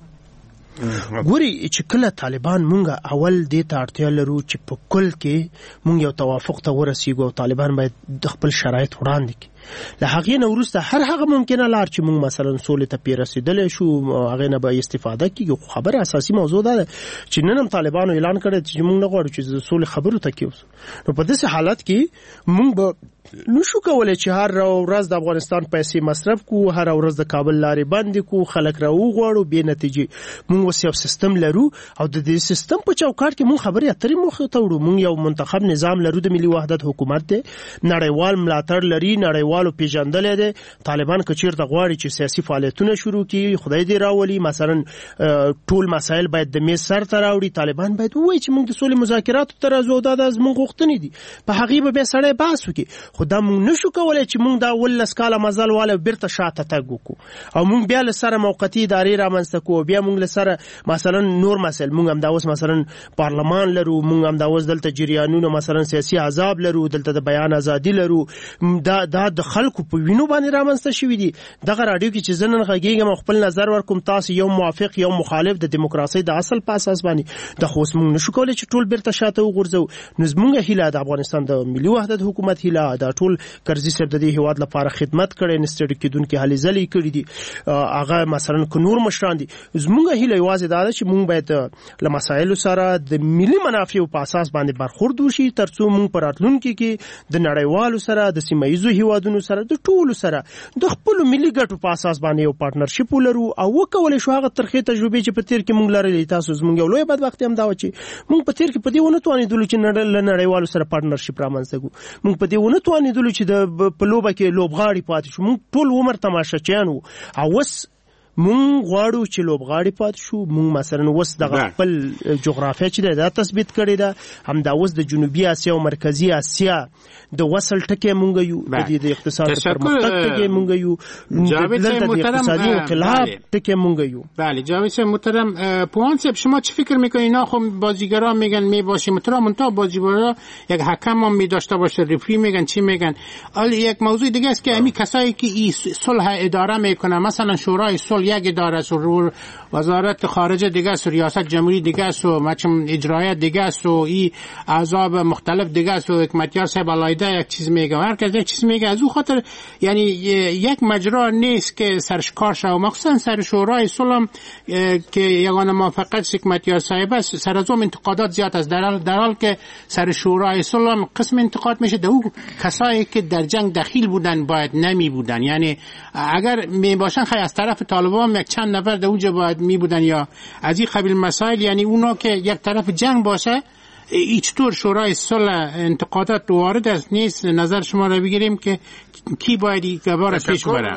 ګوري چې کله طالبان مونږه اول دې ته اړتیا لرو چې په کل کې مونږ یو توافق ته ورسیږو او طالبان باید د خپل شرایط وړاندې کړي. له هغې نه وروسته هر هغه ممکنه لار چې مونږ مثلا سولې ته پې رسېدلی شو هغې نه به استفاده کېږي. خو خبره اساسي موضوع دا ده چې نن هم طالبانو اعلان کړی چې مونږ نه غواړو چې د سولې خبرو ته کېوځو. نو په داسې حالت کې مونږ به نشو کولی چې هر ورځ د افغانستان پیسې مصرف کو، هر ورځ د کابل لارې بندې کو، خلک را وغواړو بې نتیجې. مونږ اوس یو سیستم لرو او د دې سیستم په چوکاټ کې مونږ خبرې اترې مخې ته وړو. مونږ یو منتخب نظام لرو د ملي وحدت حکومت دی، نړیوال ملاتړ لري، نړیوالو پیژندلی دی. طالبان که چېرته غواړي چې سیاسي فعالیتونه شروع کړي خدای دې راولي، مثلا ټول مسایل باید د میز سر ته راوړي. طالبان باید ووایي چې مونږ د سولې مذاکراتو ته راځو، دا د زموږ غوښتنې دي، په هغې به بیا سړی بحث وکړي. خو دا مونږ نشو کولی چې مونږ دا ولس کاله مزل واله بیرته شاته تګ وکړو او مونږ بیا له سره موقتي ادارې رامنځته کوو، بیا مونږ له سره مثلا نور مسایل، مونږ همدا اوس مثلا پارلمان لرو، مونږ همدا اوس دلته جریانونه مثلا سیاسي احزاب لرو، دلته د بیان ازادي لرو. دا دا د خلکو په وینو باندې رامنځته شوي دي. دغه راډیو کې چې زه نن غږیږم خپل نظر ورکوم، تاسو یو موافق یو مخالف د دیموکراسۍ د اصل په اساس باندې د خو اوس مونږ نشو کولی چې ټول بیرته شاته وغورځو. نو زموږ هیله د افغانستان د ملي وحدت حکومت هیله دا ټول کرزي صاحب د دې هیواد لپاره خدمت کړي، نستړي کېدونکي هلې ځلې کړي دي. هغه مثلا که نور مشران دي، زموږ هیله یوازې دا ده چې مونږ باید له مسایلو سره د ملي منافعو په اساس باندې برخورد وشي ترڅو مونږ په راتلونکي کې د نړیوالو سره، د سیمه ییزو هیوادونو سره، د ټولو سره د خپلو ملي ګټو په اساس باندې یو پارتنرشپ ولرو او وکولی شو هغه ترخې تجربې چې په تېر کې مونږ لرلې. تاسو زموږ یو لویه بدبختي همدا وه چې مونږ په تېر کې په دې ونه توانېدلو چې له نړیوالو سره پارتنرشپ رامنځته کړو. مونږ په دې ونه توانېدلو چې د په لوبه کې لوبغاړي پاتې شو. مونږ ټول عمر تماشچیان وو او اوس مونږ غواړو چې لوبغاړي پاتې شو. مونږ مثلا اوس دغه خپل جغرافیه چې دا تثبیت کړې ده، همدا اوس د جنوبي اسیا او مرکزي اسیا د وصل ټکی مونږ یو، د دې د اقتصاد پرمختګ ټکی مونږ یو، جاوید صاحب محترم اقتصادي انقلاب ټکی مونږ یو. بله جاوید صاحب محترم، پوهان صاحب شما چه فکر میکنید؟ اینا خب بازیگرا میگن میباشیم محترم، منتها بازیگرا یک حکم هم میداشته باشه، رفری میگن چی میگن. حالا یک موضوع دیگه است که همین کسایی که این صلح اداره میکنن، مثلا شورای صلح یک اداره است و وزارت خارجه دیگه است و ریاست جمهوری دیگه است و مجمع اجرایی دیگه است و این احزاب مختلف دیگه است و حکمتیار صاحب علایده یک چیز میگه، هر کس یک چیز میگه. از اون خاطر یعنی یک مجرا نیست که سرش کار شه و مخصوصا سر شورای صلح که یگانه موافقت حکمتیار صاحب است، سر از اون انتقادات زیاد است، در حال در حال که سر شورای صلح قسم انتقاد میشه در اون کسایی که در جنگ دخیل بودن باید نمی بودن. یعنی اگر می باشن خیلی از طرف طالبان یک چند نفر در اونجا باید می بودن یا از این قبیل مسائل، یعنی اونا که یک طرف جنگ باشه هیچ طور شورای صلح انتقادات وارد است نیست. نظر شما را بگیریم که کی باید این کار پیش بره؟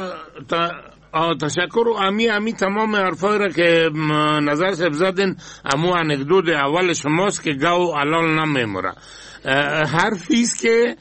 تشکر. امی امی تمام حرفای را که نظر صاحب زدن امو انکدوت اول شماست که گاو علال نمیموره. حرفی است که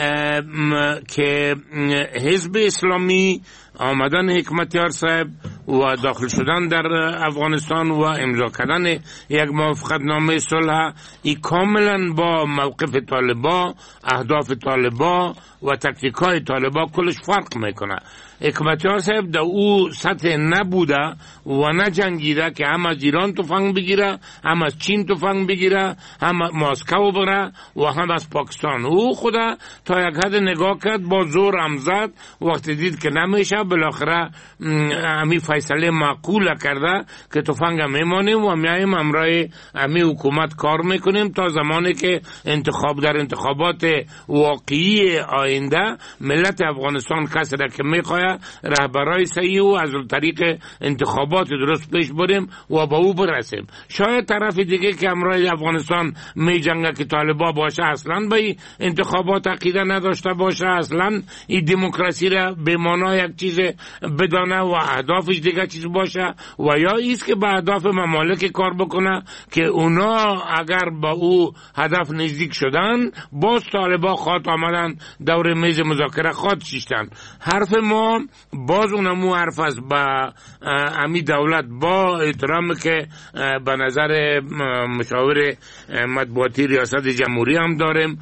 که حزب اسلامی آمدن حکمتیار صاحب و داخل شدن در افغانستان و امضا کردن یک موافقت نامه صلح ای کاملا با موقف طالبان، اهداف طالبان و تکتیکای طالبان کلش فرق میکنه. حکمتیار صاحب در او سطح نبوده و نه جنگیده که هم از ایران تفنگ بگیره، هم از چین تفنگ بگیره، هم ماسکو بره و هم از پاکستان. او خدا تا یک حد نگاه کرد، با زور هم زد، وقتی دید که نمیشه بالاخره امی فیصله معقول کرده که تفنگ میمانیم و میایم امرای امی حکومت کار میکنیم تا زمانی که انتخاب در انتخابات واقعی آینده ملت افغانستان کسی را که میخواه رهبرای صحیح و از طریق انتخابات درست پیش بریم و با او برسیم. شاید طرف دیگه که امرای افغانستان می جنگه که طالبا باشه اصلا به انتخابات عقیده نداشته باشه، اصلا این دموکراسی را به معنای یک چیز بدانه و اهدافش دیگه چیز باشه، و یا ایست که به اهداف ممالک کار بکنه که اونا اگر با او هدف نزدیک شدن باز طالبا خواد آمدن دور میز مذاکره خواد شیشتن. حرف ما باز اونمو حرف است با امی دولت، با احترام که به نظر مشاور مطبوعاتی ریاست جمهوری هم داریم،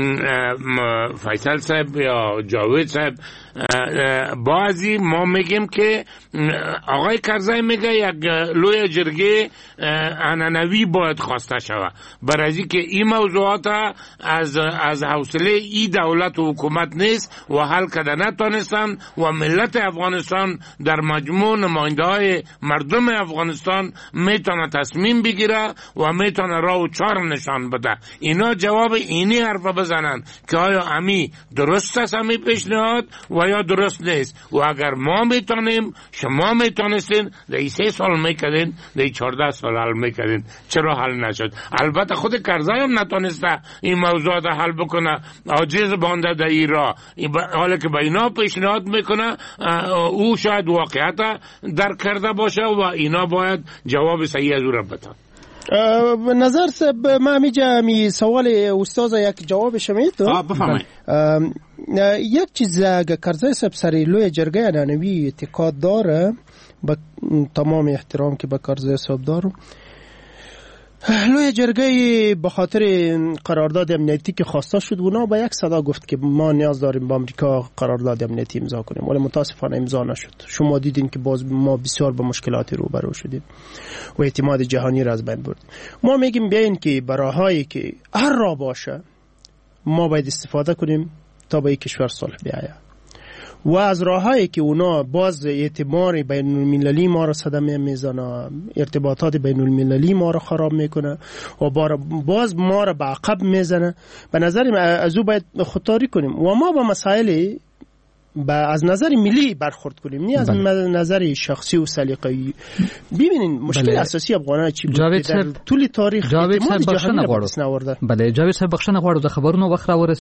فیصل صاحب یا جاوید صاحب، بعضی ما میگیم که آقای کرزی میگه یک لوی جرگه عنعنوی باید خواسته شود، برای که این موضوعات از از حوصله ای دولت و حکومت نیست و حل کرده نتانستن و ملت افغانستان در مجموع نماینده های مردم افغانستان میتونه تصمیم بگیره و میتونه راه و چار نشان بده. اینا جواب اینی حرف بزنن که آیا امی درست است امی پیشنهاد و یا درست نیست، و اگر ما میتونیم شما میتونستین در سه سال میکردین در چهارده سال حل میکردین، چرا حل نشد؟ البته خود کرزی هم نتونسته این موضوعات حل بکنه، عاجز بانده در ایران، حالا که به اینا پیشنهاد میکنه او شاید واقعیت درک کرده باشه و اینا باید جواب صحیح از او را بدن. به نظر سب ما همیجا می سوال استاد یک جواب شمید بفرمایید. یک چیز که کرزی سب سری لوی جرگه عنعنوی اعتقاد داره، با تمام احترام که به کرزی سب دارم، لوی جرگه به خاطر قرارداد امنیتی که خواسته شد اونا با یک صدا گفت که ما نیاز داریم با امریکا قرارداد امنیتی امضا کنیم، ولی متاسفانه امضا نشد. شما دیدین که باز ما بسیار با مشکلاتی روبرو شدیم و اعتماد جهانی را از بین بردیم. ما میگیم بیاین که براهایی که هر راه باشه ما باید استفاده کنیم تا به کشور صلح بیاید، و از راهایی که اونا باز اعتبار بین المللی ما را صدمه میزنه، ارتباطات بین المللی ما را خراب میکنه و باز ما را به عقب میزنه، به نظر من از او باید خودداری کنیم و ما با مسائل با از نظر ملی برخورد کنیم، نه از نظر شخصی و سلیقه‌ای. ببینین مشکل بله. اساسی افغانان چی بود در طول تاریخ اعتماد جهانی را بسنه آورده. بله جاوید صاحب بخښنه غواړو د خبرونو وخت راورسید.